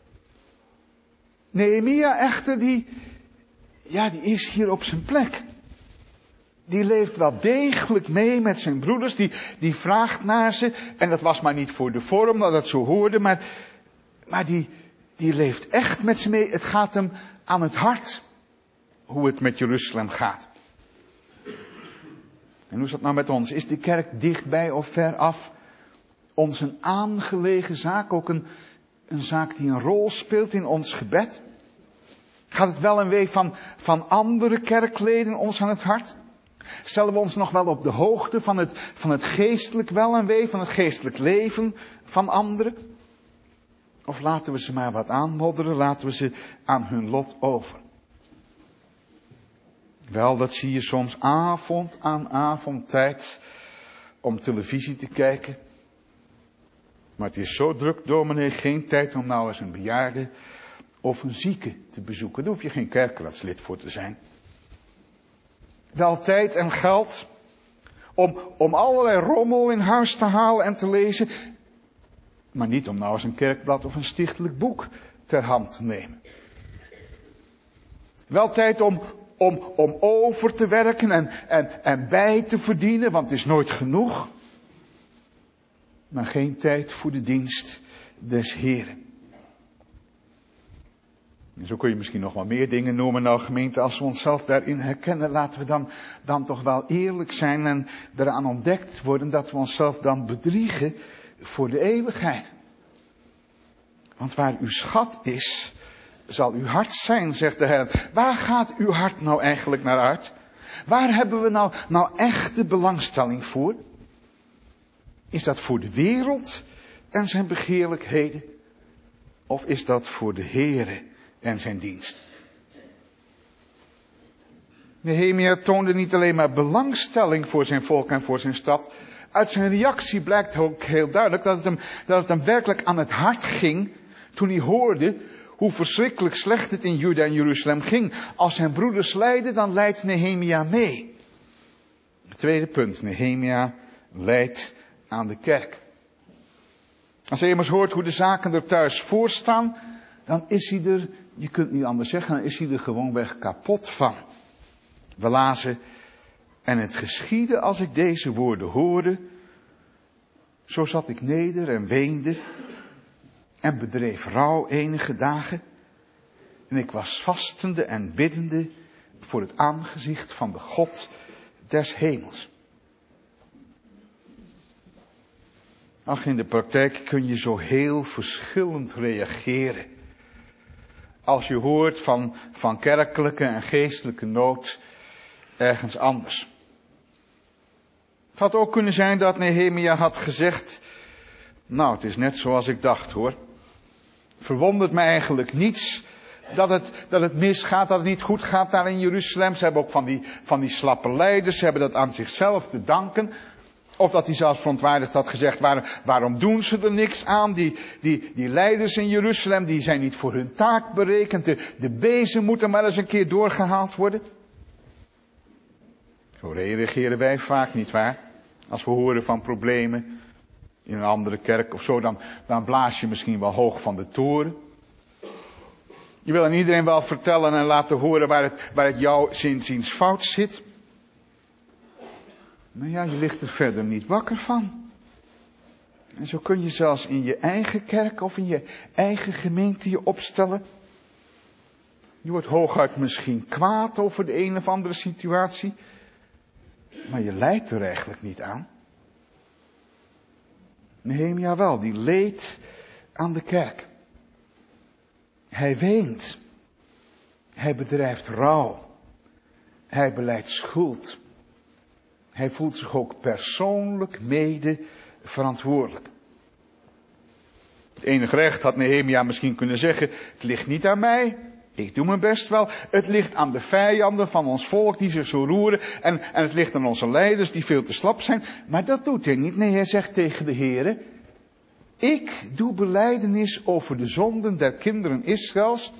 Nehemia echter, die is hier op zijn plek. Die leeft wel degelijk mee met zijn broeders, die vraagt naar ze. En dat was maar niet voor de vorm, dat het zo hoorde, maar die leeft echt met ze mee. Het gaat hem aan het hart, hoe het met Jeruzalem gaat. En hoe is dat nou met ons? Is de kerk dichtbij of ver af? Ons een aangelegen zaak, ook een zaak die een rol speelt in ons gebed? Gaat het wel en wee van andere kerkleden ons aan het hart? Stellen we ons nog wel op de hoogte van het geestelijk wel en wee, van het geestelijk leven van anderen? Of laten we ze maar wat aanmodderen, laten we ze aan hun lot over? Wel, dat zie je soms avond aan avond tijd om televisie te kijken. Maar het is zo druk, dominee, geen tijd om nou eens een bejaarde of een zieke te bezoeken. Daar hoef je geen kerkenraadslid voor te zijn. Wel tijd en geld om allerlei rommel in huis te halen en te lezen. Maar niet om nou eens een kerkblad of een stichtelijk boek ter hand te nemen. Wel tijd om over te werken en bij te verdienen, want het is nooit genoeg. Maar geen tijd voor de dienst des Heren. En zo kun je misschien nog wel meer dingen noemen. Nou gemeente, als we onszelf daarin herkennen, laten we dan toch wel eerlijk zijn en eraan ontdekt worden dat we onszelf dan bedriegen voor de eeuwigheid. Want waar uw schat is, zal uw hart zijn, zegt de Heer. Waar gaat uw hart nou eigenlijk naar uit? Waar hebben we nou echte belangstelling voor? Is dat voor de wereld en zijn begeerlijkheden? Of is dat voor de Heere en zijn dienst? Nehemia toonde niet alleen maar belangstelling voor zijn volk en voor zijn stad. Uit zijn reactie blijkt ook heel duidelijk dat het hem werkelijk aan het hart ging toen hij hoorde hoe verschrikkelijk slecht het in Juda en Jeruzalem ging. Als zijn broeders lijden, dan lijdt Nehemia mee. Het tweede punt, Nehemia lijdt aan de kerk. Als hij immers hoort hoe de zaken er thuis voor staan, dan is hij er, je kunt niet anders zeggen, dan is hij er gewoonweg kapot van. We lazen, en het geschiedde als ik deze woorden hoorde, zo zat ik neder en weende en bedreef rouw enige dagen. En ik was vastende en biddende voor het aangezicht van de God des hemels. Ach, in de praktijk kun je zo heel verschillend reageren. Als je hoort van kerkelijke en geestelijke nood ergens anders. Het had ook kunnen zijn dat Nehemia had gezegd, nou, het is net zoals ik dacht hoor. Verwondert me eigenlijk niets dat het misgaat, dat het niet goed gaat daar in Jeruzalem. Ze hebben ook van die slappe leiders, ze hebben dat aan zichzelf te danken. Of dat hij zelfs verontwaardigd had gezegd, waarom doen ze er niks aan? Die leiders in Jeruzalem, die zijn niet voor hun taak berekend. De bezem moet er maar eens een keer doorgehaald worden. Zo reageren wij vaak, nietwaar? Als we horen van problemen in een andere kerk of zo, dan blaas je misschien wel hoog van de toren. Je wil aan iedereen wel vertellen en laten horen waar het jou zinziens fout zit. Maar ja, je ligt er verder niet wakker van. En zo kun je zelfs in je eigen kerk of in je eigen gemeente je opstellen. Je wordt hooguit misschien kwaad over de een of andere situatie. Maar je lijdt er eigenlijk niet aan. Nehemia wel, die leed aan de kerk. Hij weent. Hij bedrijft rouw. Hij belijdt schuld. Hij voelt zich ook persoonlijk mede verantwoordelijk. Het enige recht had Nehemia misschien kunnen zeggen, het ligt niet aan mij. Ik doe mijn best wel. Het ligt aan de vijanden van ons volk die zich zo roeren. En het ligt aan onze leiders die veel te slap zijn. Maar dat doet hij niet. Nee, hij zegt tegen de Heere, ik doe belijdenis over de zonden der kinderen Israëls.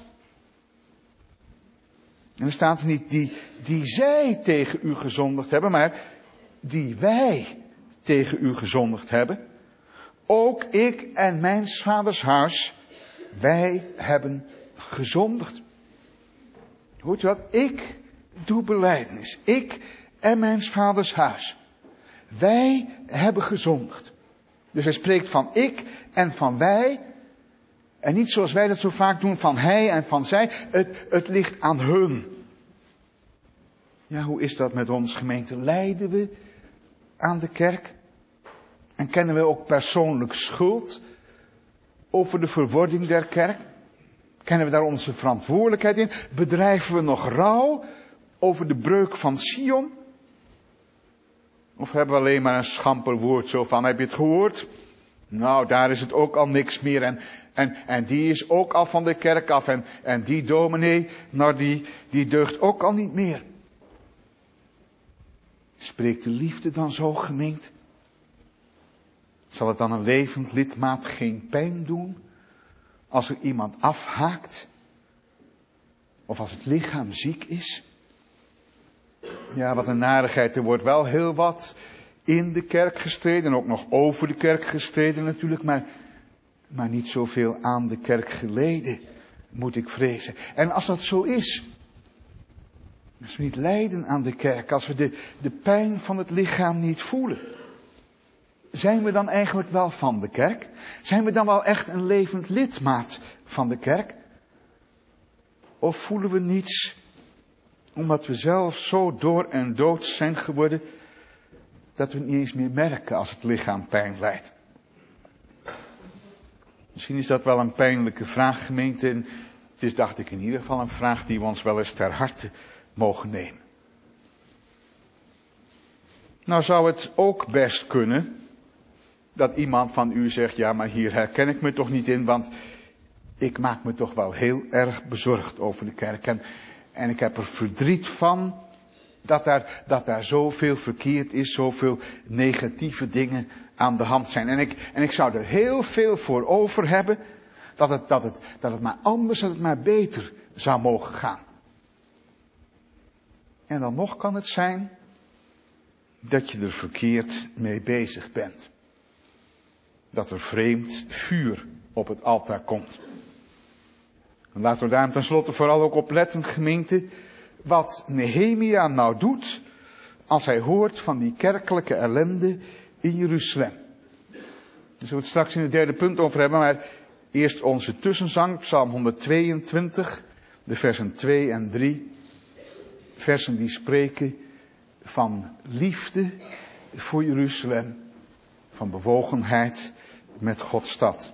En er staat er niet die zij tegen u gezondigd hebben, maar die wij tegen u gezondigd hebben. Ook ik en mijn vaders huis, wij hebben gezondigd. Hoort u dat? Ik doe belijdenis. Ik en mijn vaders huis. Wij hebben gezondigd. Dus hij spreekt van ik en van wij. En niet zoals wij dat zo vaak doen van hij en van zij. Het ligt aan hun. Ja, hoe is dat met ons gemeente? Lijden we aan de kerk? En kennen we ook persoonlijk schuld over de verwording der kerk? Kennen we daar onze verantwoordelijkheid in? Bedrijven we nog rouw over de breuk van Sion? Of hebben we alleen maar een schamper woord zo van, heb je het gehoord? Nou, daar is het ook al niks meer en die is ook al van de kerk af en die dominee, nou die deugt ook al niet meer. Spreekt de liefde dan zo, gemeente? Zal het dan een levend lidmaat geen pijn doen als er iemand afhaakt Of als het lichaam ziek is. Ja, wat een narigheid. Er wordt wel heel wat in de kerk gestreden. En ook nog over de kerk gestreden natuurlijk. Maar niet zoveel aan de kerk geleden, moet ik vrezen. En als dat zo is. Als we niet lijden aan de kerk. Als we de pijn van het lichaam niet voelen. Zijn we dan eigenlijk wel van de kerk? Zijn we dan wel echt een levend lidmaat van de kerk? Of voelen we niets, omdat we zelf zo door en dood zijn geworden, dat we het niet eens meer merken als het lichaam pijn lijdt? Misschien is dat wel een pijnlijke vraag, gemeente. En het is, dacht ik, in ieder geval een vraag die we ons wel eens ter harte mogen nemen. Nou zou het ook best kunnen dat iemand van u zegt, ja, maar hier herken ik me toch niet in, want ik maak me toch wel heel erg bezorgd over de kerk. En ik heb er verdriet van dat daar zoveel verkeerd is, zoveel negatieve dingen aan de hand zijn. En ik zou er heel veel voor over hebben dat het maar anders, dat het maar beter zou mogen gaan. En dan nog kan het zijn dat je er verkeerd mee bezig bent. Dat er vreemd vuur op het altaar komt. En laten we daar tenslotte vooral ook op letten, gemeente, wat Nehemia nou doet als hij hoort van die kerkelijke ellende in Jeruzalem. Daar zullen we het straks in het derde punt over hebben, maar eerst onze tussenzang, Psalm 122, de versen 2 en 3. Versen die spreken van liefde voor Jeruzalem, van bewogenheid met Gods stad.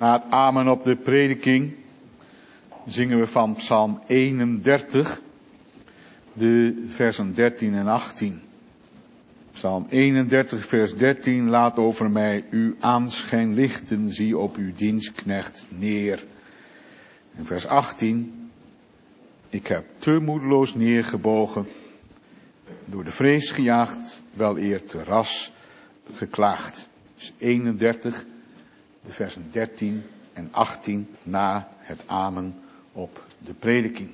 Na het amen op de prediking zingen we van Psalm 31, de versen 13 en 18. Psalm 31, vers 13, laat over mij uw aanschijn lichten, zie op uw dienstknecht neer. En vers 18, ik heb te moedeloos neergebogen, door de vrees gejaagd, wel eer te ras geklaagd. Dus 31, de versen 13 en 18 na het amen op de prediking.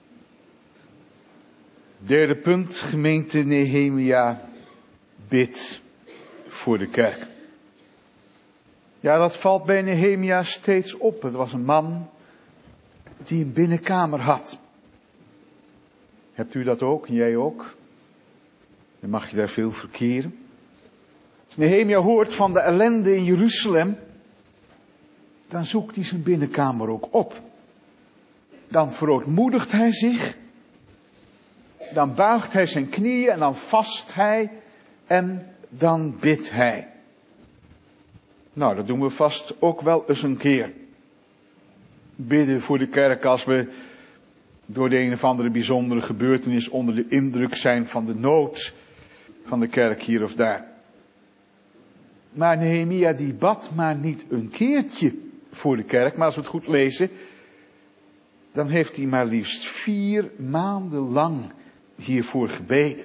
Derde punt, gemeente Nehemia bidt voor de kerk. Ja, dat valt bij Nehemia steeds op. Het was een man die een binnenkamer had. Hebt u dat ook? En jij ook? Dan mag je daar veel verkeren. Als Nehemia hoort van de ellende in Jeruzalem, dan zoekt hij zijn binnenkamer ook op. Dan verootmoedigt hij zich. Dan buigt hij zijn knieën en dan vast hij en dan bidt hij. Nou, dat doen we vast ook wel eens een keer. Bidden voor de kerk als we door de een of andere bijzondere gebeurtenis onder de indruk zijn van de nood van de kerk hier of daar. Maar Nehemia die bad maar niet een keertje voor de kerk, maar als we het goed lezen, dan heeft hij maar liefst 4 maanden lang hiervoor gebeden.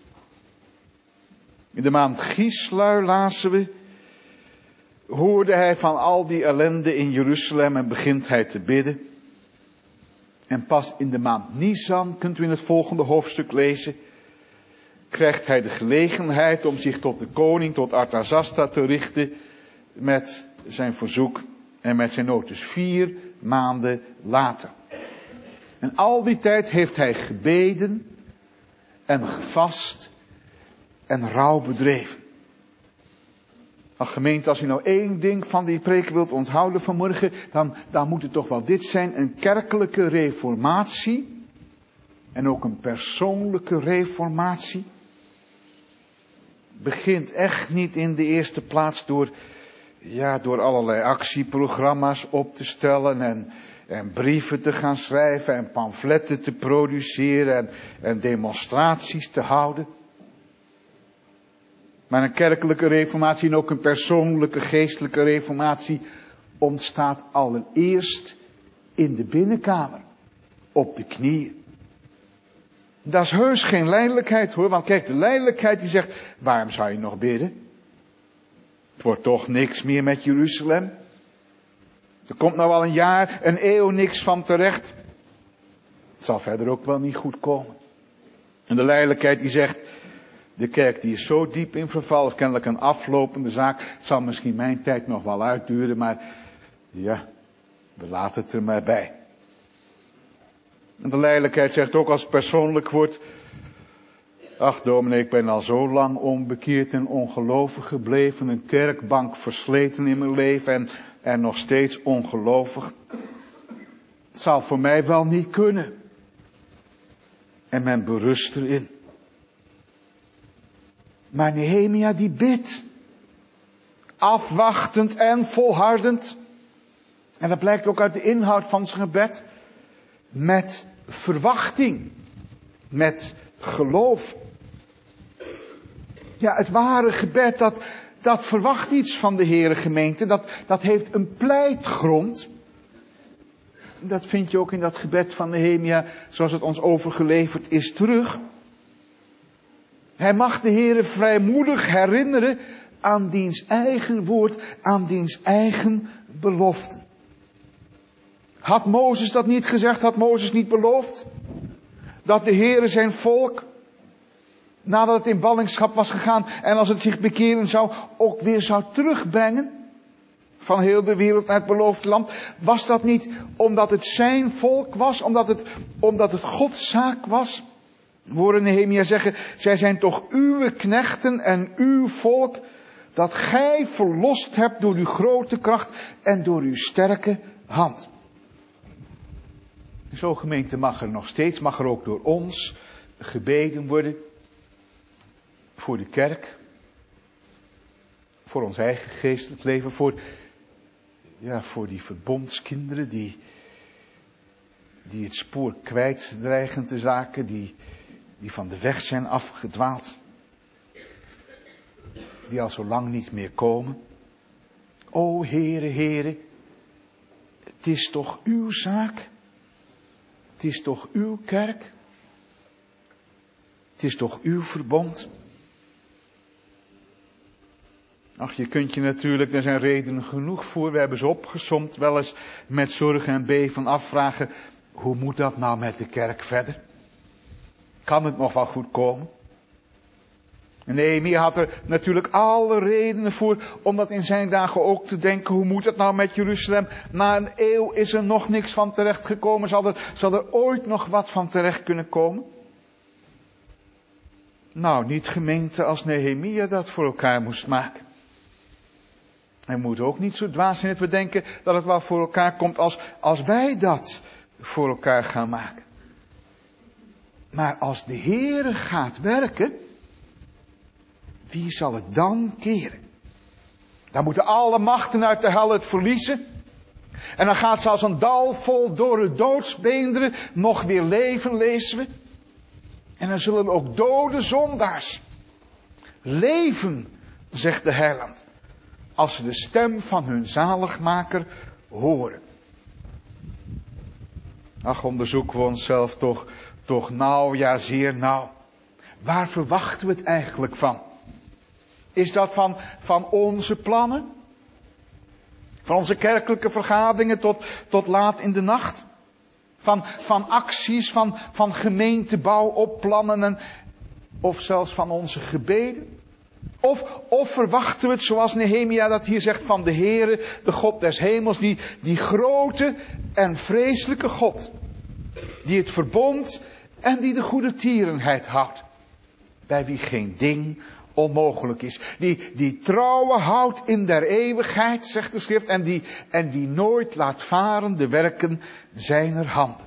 In de maand Gislu, lazen we, hoorde hij van al die ellende in Jeruzalem en begint hij te bidden. En pas in de maand Nisan, kunt u in het volgende hoofdstuk lezen, krijgt hij de gelegenheid om zich tot de koning, tot Artasasta te richten met zijn verzoek en met zijn nood. Dus 4 maanden later. En al die tijd heeft hij gebeden en gevast en rouw bedreven. Ach, gemeente, als u nou 1 ding van die preek wilt onthouden vanmorgen, dan moet het toch wel dit zijn: een kerkelijke reformatie en ook een persoonlijke reformatie begint echt niet in de eerste plaats door allerlei actieprogramma's op te stellen en brieven te gaan schrijven en pamfletten te produceren en demonstraties te houden. Maar een kerkelijke reformatie en ook een persoonlijke geestelijke reformatie ontstaat allereerst in de binnenkamer, op de knieën. Dat is heus geen lijdelijkheid hoor, want kijk, de lijdelijkheid die zegt, waarom zou je nog bidden? Het wordt toch niks meer met Jeruzalem. Er komt nou al een jaar, een eeuw niks van terecht. Het zal verder ook wel niet goed komen. En de lijdelijkheid die zegt, de kerk die is zo diep in verval, is kennelijk een aflopende zaak. Het zal misschien mijn tijd nog wel uitduren, maar ja, we laten het er maar bij. En de lijdelijkheid zegt ook als het persoonlijk wordt, ach dominee, ik ben al zo lang onbekeerd en ongelovig gebleven, een kerkbank versleten in mijn leven en nog steeds ongelovig. Het zal voor mij wel niet kunnen. En men berust erin. Maar Nehemia die bidt. Afwachtend en volhardend. En dat blijkt ook uit de inhoud van zijn gebed. Met verwachting. Met geloof. Ja, het ware gebed dat verwacht iets van de Heere gemeente. Dat heeft een pleitgrond. Dat vind je ook in dat gebed van Nehemia, zoals het ons overgeleverd is, terug. Hij mag de Heere vrijmoedig herinneren aan diens eigen woord, aan diens eigen belofte. Had Mozes dat niet gezegd, had Mozes niet beloofd? Dat de Heere zijn volk, nadat het in ballingschap was gegaan en als het zich bekeren zou, ook weer zou terugbrengen? Van heel de wereld naar het beloofde land. Was dat niet omdat het zijn volk was? Omdat het Gods zaak was? We horen Nehemia zeggen, zij zijn toch uw knechten en uw volk, dat gij verlost hebt door uw grote kracht en door uw sterke hand. Zo gemeente mag er ook door ons gebeden worden. Voor de kerk. Voor ons eigen geestelijk leven. voor die verbondskinderen die het spoor kwijt dreigen te raken, die van de weg zijn afgedwaald, die al zo lang niet meer komen. O Heere, Heere, het is toch uw zaak? Het is toch uw kerk? Het is toch uw verbond? Ach, je kunt je natuurlijk, er zijn redenen genoeg voor, we hebben ze opgesomd, wel eens met zorg en beven afvragen, hoe moet dat nou met de kerk verder? Kan het nog wel goed komen? En Nehemia had er natuurlijk alle redenen voor om dat in zijn dagen ook te denken. Hoe moet het nou met Jeruzalem? Na een eeuw is er nog niks van terecht gekomen. Zal er ooit nog wat van terecht kunnen komen? Nou, niet gemeente als Nehemia dat voor elkaar moest maken. Hij moet ook niet zo dwaas zijn dat we denken dat het wel voor elkaar komt als wij dat voor elkaar gaan maken. Maar als de Heere gaat werken, wie zal het dan keren? Dan moeten alle machten uit de hel het verliezen. En dan gaat ze als een dal vol dorre doodsbeenderen nog weer leven, lezen we. En dan zullen ook dode zondaars leven, zegt de heiland, als ze de stem van hun zaligmaker horen. Ach, onderzoeken we onszelf toch nauw, ja zeer nauw. Waar verwachten we het eigenlijk van? Is dat van onze plannen? Van onze kerkelijke vergaderingen tot laat in de nacht? Van acties, van gemeentebouw op plannen of zelfs van onze gebeden? Of verwachten we het, zoals Nehemia dat hier zegt, van de Heere, de God des hemels, die grote en vreselijke God, die het verbond en die de goede tierenheid houdt, bij wie geen ding onmogelijk is, die trouwe houdt in der eeuwigheid, zegt de schrift, en die nooit laat varen de werken zijner handen.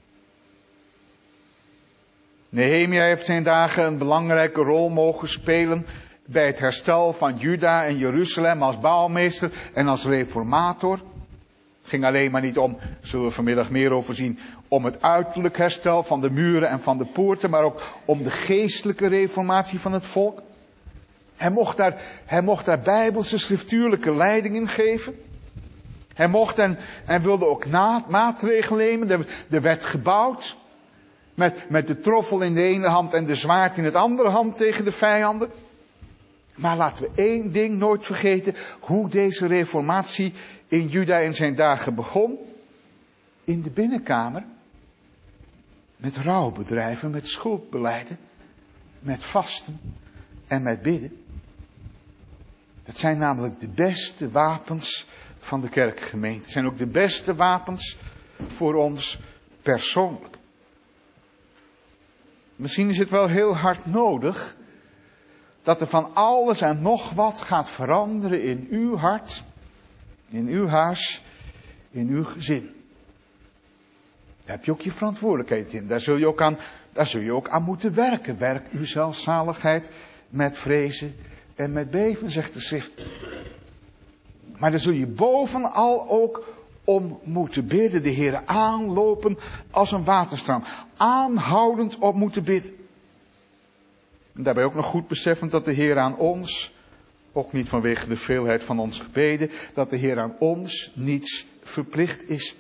Nehemia heeft zijn dagen een belangrijke rol mogen spelen bij het herstel van Juda en Jeruzalem als bouwmeester en als reformator. Het ging alleen maar niet om, zullen we vanmiddag meer over zien, om het uiterlijk herstel van de muren en van de poorten, maar ook om de geestelijke reformatie van het volk. Hij mocht daar bijbelse schriftuurlijke leiding in geven. Hij mocht en wilde ook maatregelen nemen. Er werd gebouwd. Met de troffel in de ene hand en de zwaard in de andere hand tegen de vijanden. Maar laten we één ding nooit vergeten. Hoe deze reformatie in Juda in zijn dagen begon. In de binnenkamer. Met rouwbedrijven, met schuldbelijden. Met vasten en met bidden. Dat zijn namelijk de beste wapens van de kerkgemeente. Het zijn ook de beste wapens voor ons persoonlijk. Misschien is het wel heel hard nodig dat er van alles en nog wat gaat veranderen in uw hart, in uw huis, in uw gezin. Daar heb je ook je verantwoordelijkheid in. Daar zul je ook aan moeten werken. Werk uw zelfzaligheid met vrezen en met beven, zegt de schrift. Maar daar zul je bovenal ook om moeten bidden. De Heere aanlopen als een waterstroom. Aanhoudend op moeten bidden. En daarbij ook nog goed beseffend dat de Heer aan ons, ook niet vanwege de veelheid van onze gebeden, dat de Heer aan ons niets verplicht is.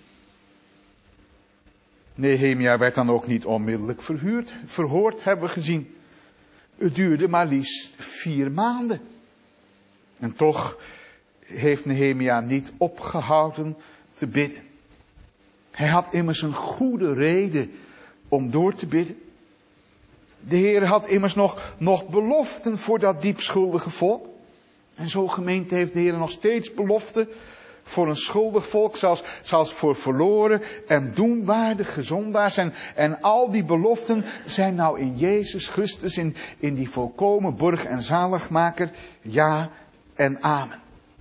Nehemia werd dan ook niet onmiddellijk verhoord, hebben we gezien. Het duurde maar liefst 4 maanden. En toch heeft Nehemia niet opgehouden te bidden. Hij had immers een goede reden om door te bidden. De Heer had immers nog beloften voor dat diepschuldige volk. En zo gemeente heeft de Heer nog steeds beloften voor een schuldig volk, zoals voor verloren en doenwaardige zondaars. En al die beloften zijn nou in Jezus Christus, in die volkomen borg en zaligmaker, ja en amen.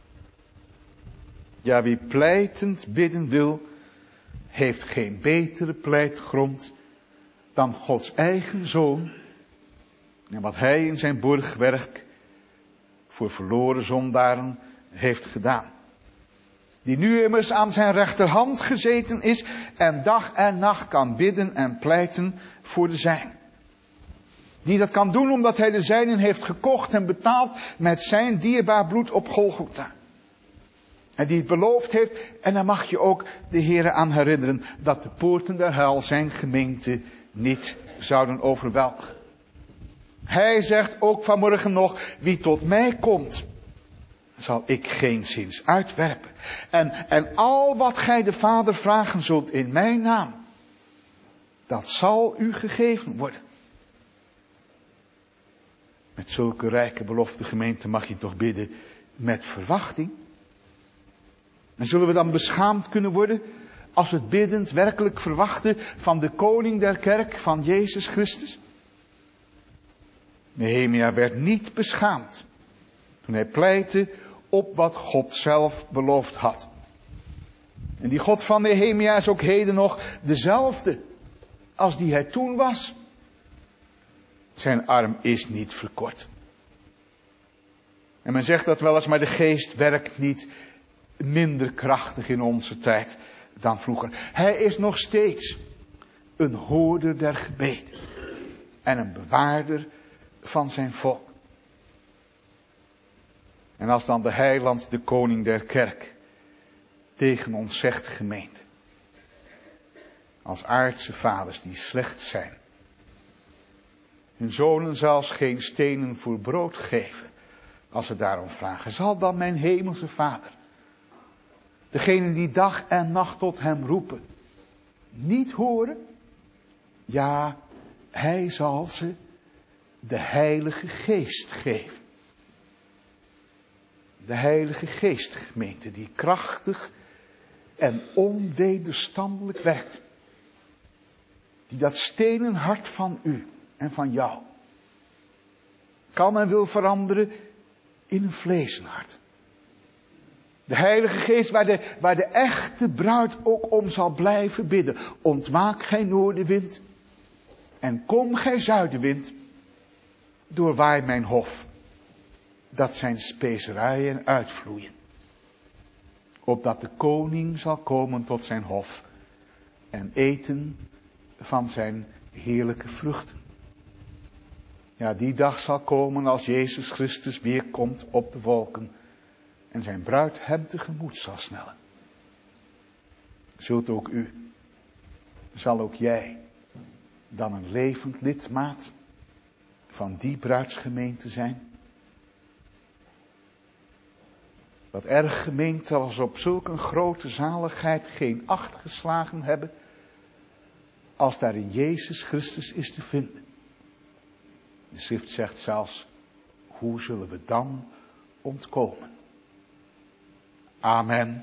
Ja, wie pleitend bidden wil, heeft geen betere pleitgrond dan Gods eigen Zoon. En wat hij in zijn borgwerk voor verloren zondaren heeft gedaan. Die nu immers aan zijn rechterhand gezeten is en dag en nacht kan bidden en pleiten voor de zijnen. Die dat kan doen omdat hij de zijnen heeft gekocht en betaald met zijn dierbaar bloed op Golgotha. En die het beloofd heeft, en daar mag je ook de Heere aan herinneren, dat de poorten der hel zijn gemeente niet zouden overweldigen. Hij zegt ook vanmorgen nog, wie tot mij komt, zal ik geenszins uitwerpen. En al wat gij de Vader vragen zult in mijn naam, dat zal u gegeven worden. Met zulke rijke belofte gemeente mag je toch bidden met verwachting. En zullen we dan beschaamd kunnen worden als we het biddend werkelijk verwachten van de koning der kerk, van Jezus Christus? Nehemia werd niet beschaamd toen hij pleitte op wat God zelf beloofd had. En die God van Nehemia is ook heden nog dezelfde als die hij toen was. Zijn arm is niet verkort. En men zegt dat wel eens, maar de geest werkt niet minder krachtig in onze tijd dan vroeger. Hij is nog steeds een hoorder der gebeden en een bewaarder van zijn volk. En als dan de heiland, de koning der kerk, tegen ons zegt, gemeente, als aardse vaders die slecht zijn, hun zonen zelfs geen stenen voor brood geven, als ze daarom vragen, zal dan mijn hemelse Vader, degene die dag en nacht tot hem roepen, niet horen? Ja, hij zal ze de Heilige Geest geven. De Heilige Geest, gemeente, die krachtig en onwederstandelijk werkt. Die dat stenen hart van u en van jou kan en wil veranderen in een vleesen hart. De Heilige Geest waar de echte bruid ook om zal blijven bidden. Ontwaak gij noordenwind en kom gij zuidenwind, doorwaai mijn hof, dat zijn specerijen uitvloeien. Opdat de koning zal komen tot zijn hof en eten van zijn heerlijke vruchten. Ja, die dag zal komen als Jezus Christus weer komt op de wolken en zijn bruid hem tegemoet zal snellen. Zult ook u, zal ook jij dan een levend lidmaat van die bruidsgemeente zijn? Wat erg, gemeente, als we op zulke grote zaligheid geen acht geslagen hebben, als daar in Jezus Christus is te vinden. De schrift zegt zelfs, hoe zullen we dan ontkomen? Amen.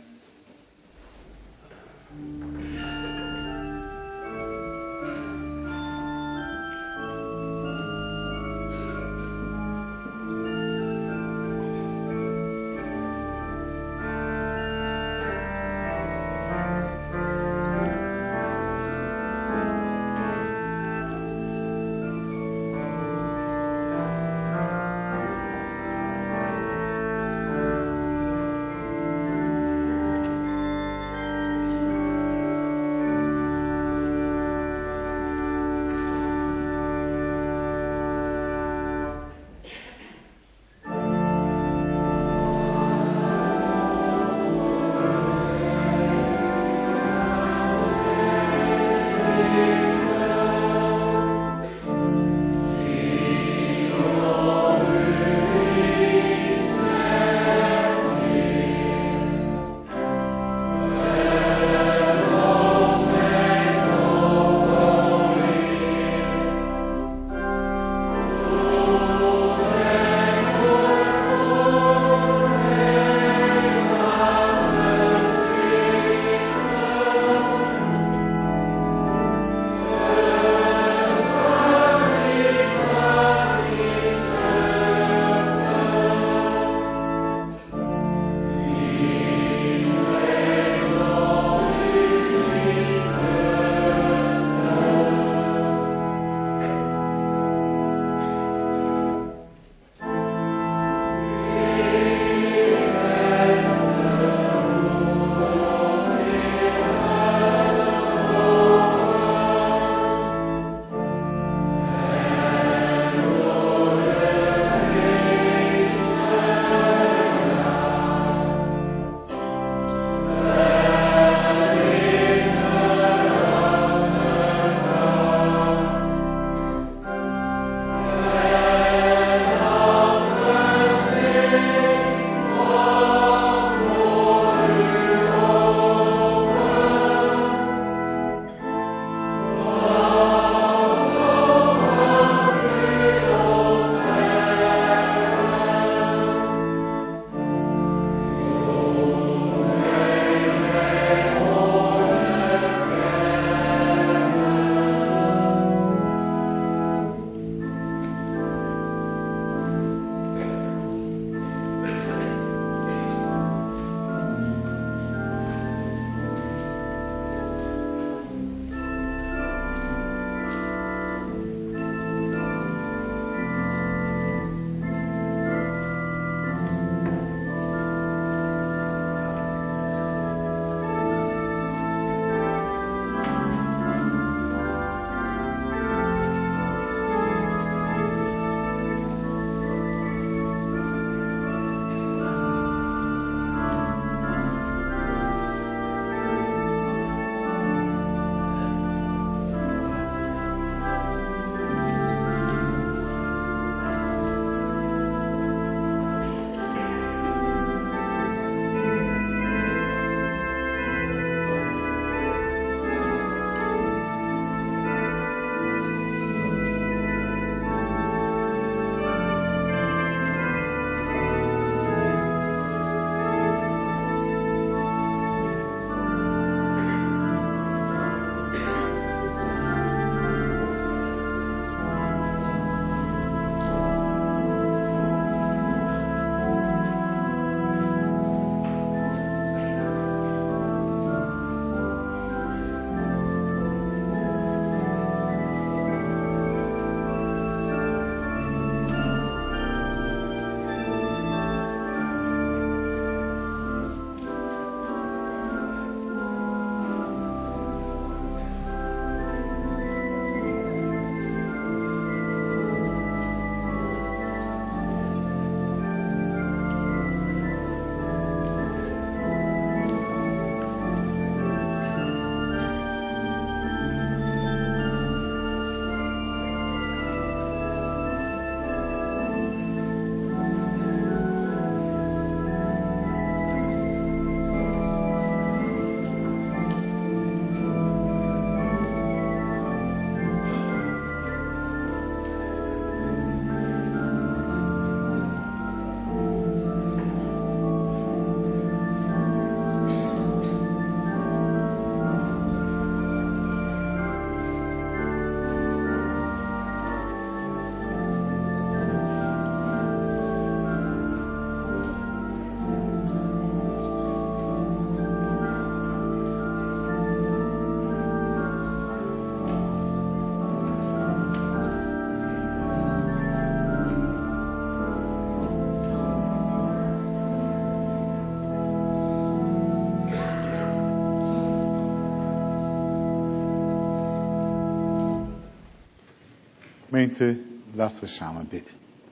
Gemeente, laten we samen bidden.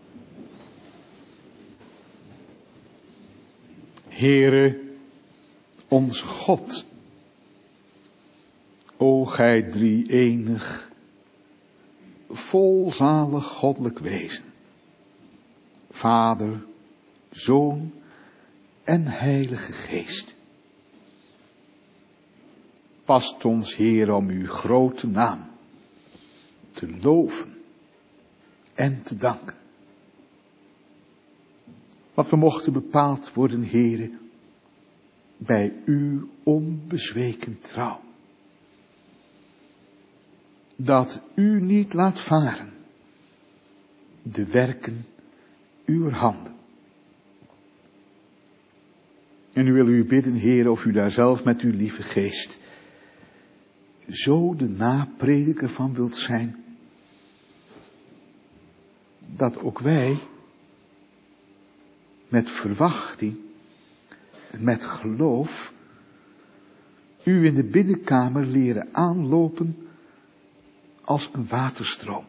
Heere, onze God, o gij drie-enig, volzalig goddelijk wezen, Vader, Zoon en Heilige Geest. Past ons, Heer, om uw grote naam te loven en te danken. Wat we mochten bepaald worden, Heere, bij uw onbezweken trouw. Dat u niet laat varen de werken uw handen. En nu wil u bidden, Heer, of u daar zelf met uw lieve geest zo de naprediker van wilt zijn, dat ook wij met verwachting, met geloof, u in de binnenkamer leren aanlopen als een waterstroom.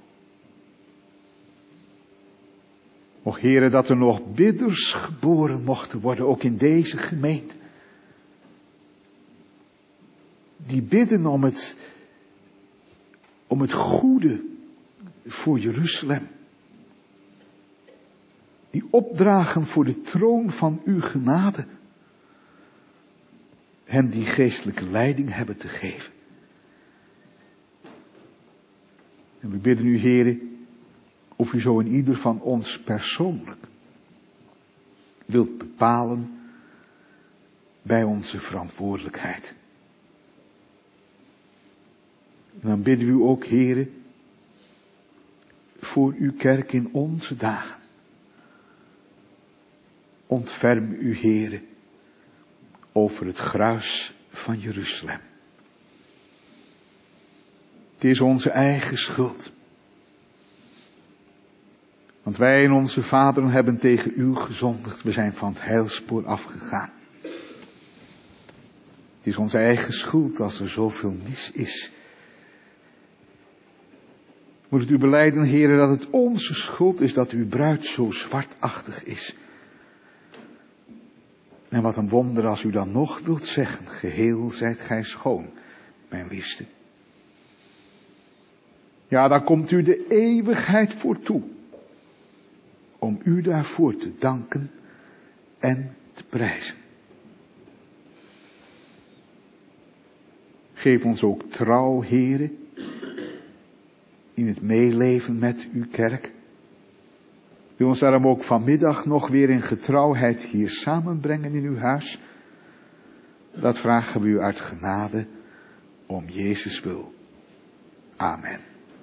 Och, Heere, dat er nog bidders geboren mochten worden, ook in deze gemeente. Die bidden om het goede voor Jeruzalem. Die opdragen voor de troon van uw genade. Hen die geestelijke leiding hebben te geven. En we bidden u, Heere, of u zo in ieder van ons persoonlijk wilt bepalen bij onze verantwoordelijkheid. En dan bidden we u ook, Heere, voor uw kerk in onze dagen. Ontferm u, Heere, over het gruis van Jeruzalem. Het is onze eigen schuld. Want wij en onze vaderen hebben tegen u gezondigd. We zijn van het heilspoor afgegaan. Het is onze eigen schuld als er zoveel mis is. Moet het u belijden, Heere, dat het onze schuld is dat uw bruid zo zwartachtig is. En wat een wonder als u dan nog wilt zeggen, geheel zijt gij schoon, mijn liefste. Ja, daar komt u de eeuwigheid voor toe. Om u daarvoor te danken en te prijzen. Geef ons ook trouw, Heere, in het meeleven met uw kerk. Wil ons daarom ook vanmiddag nog weer in getrouwheid hier samenbrengen in uw huis. Dat vragen we u uit genade om Jezus wil. Amen.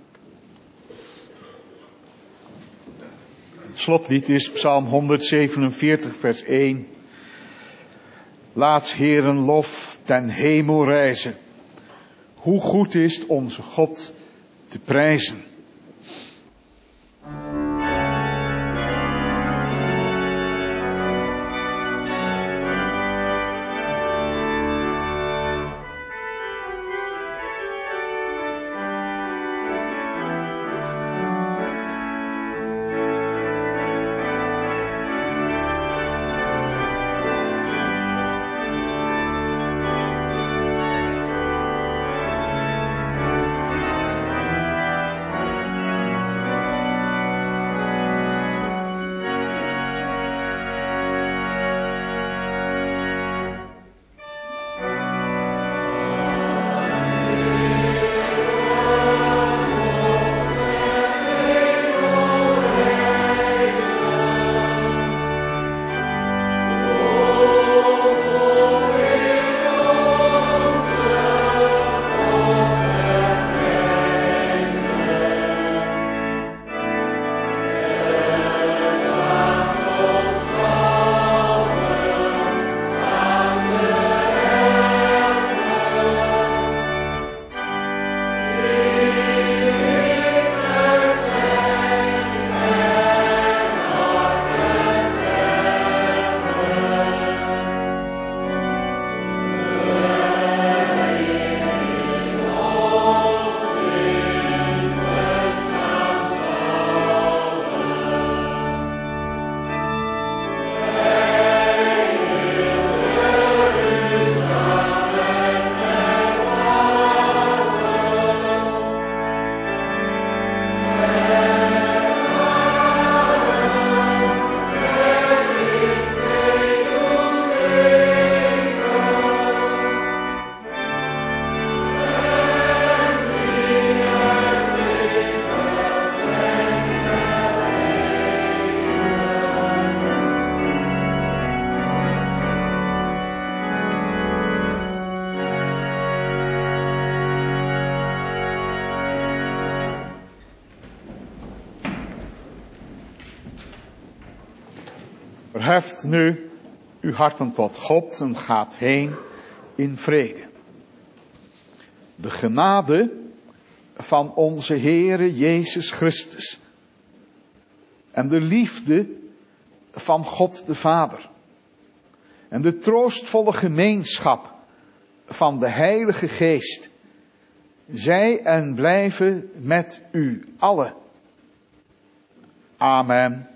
Het slotlied is Psalm 147 vers 1. Laat Heeren lof ten hemel rijzen. Hoe goed is onze God te prijzen. Verheft nu uw harten tot God en gaat heen in vrede. De genade van onze Heere Jezus Christus en de liefde van God de Vader en de troostvolle gemeenschap van de Heilige Geest zij en blijven met u allen. Amen.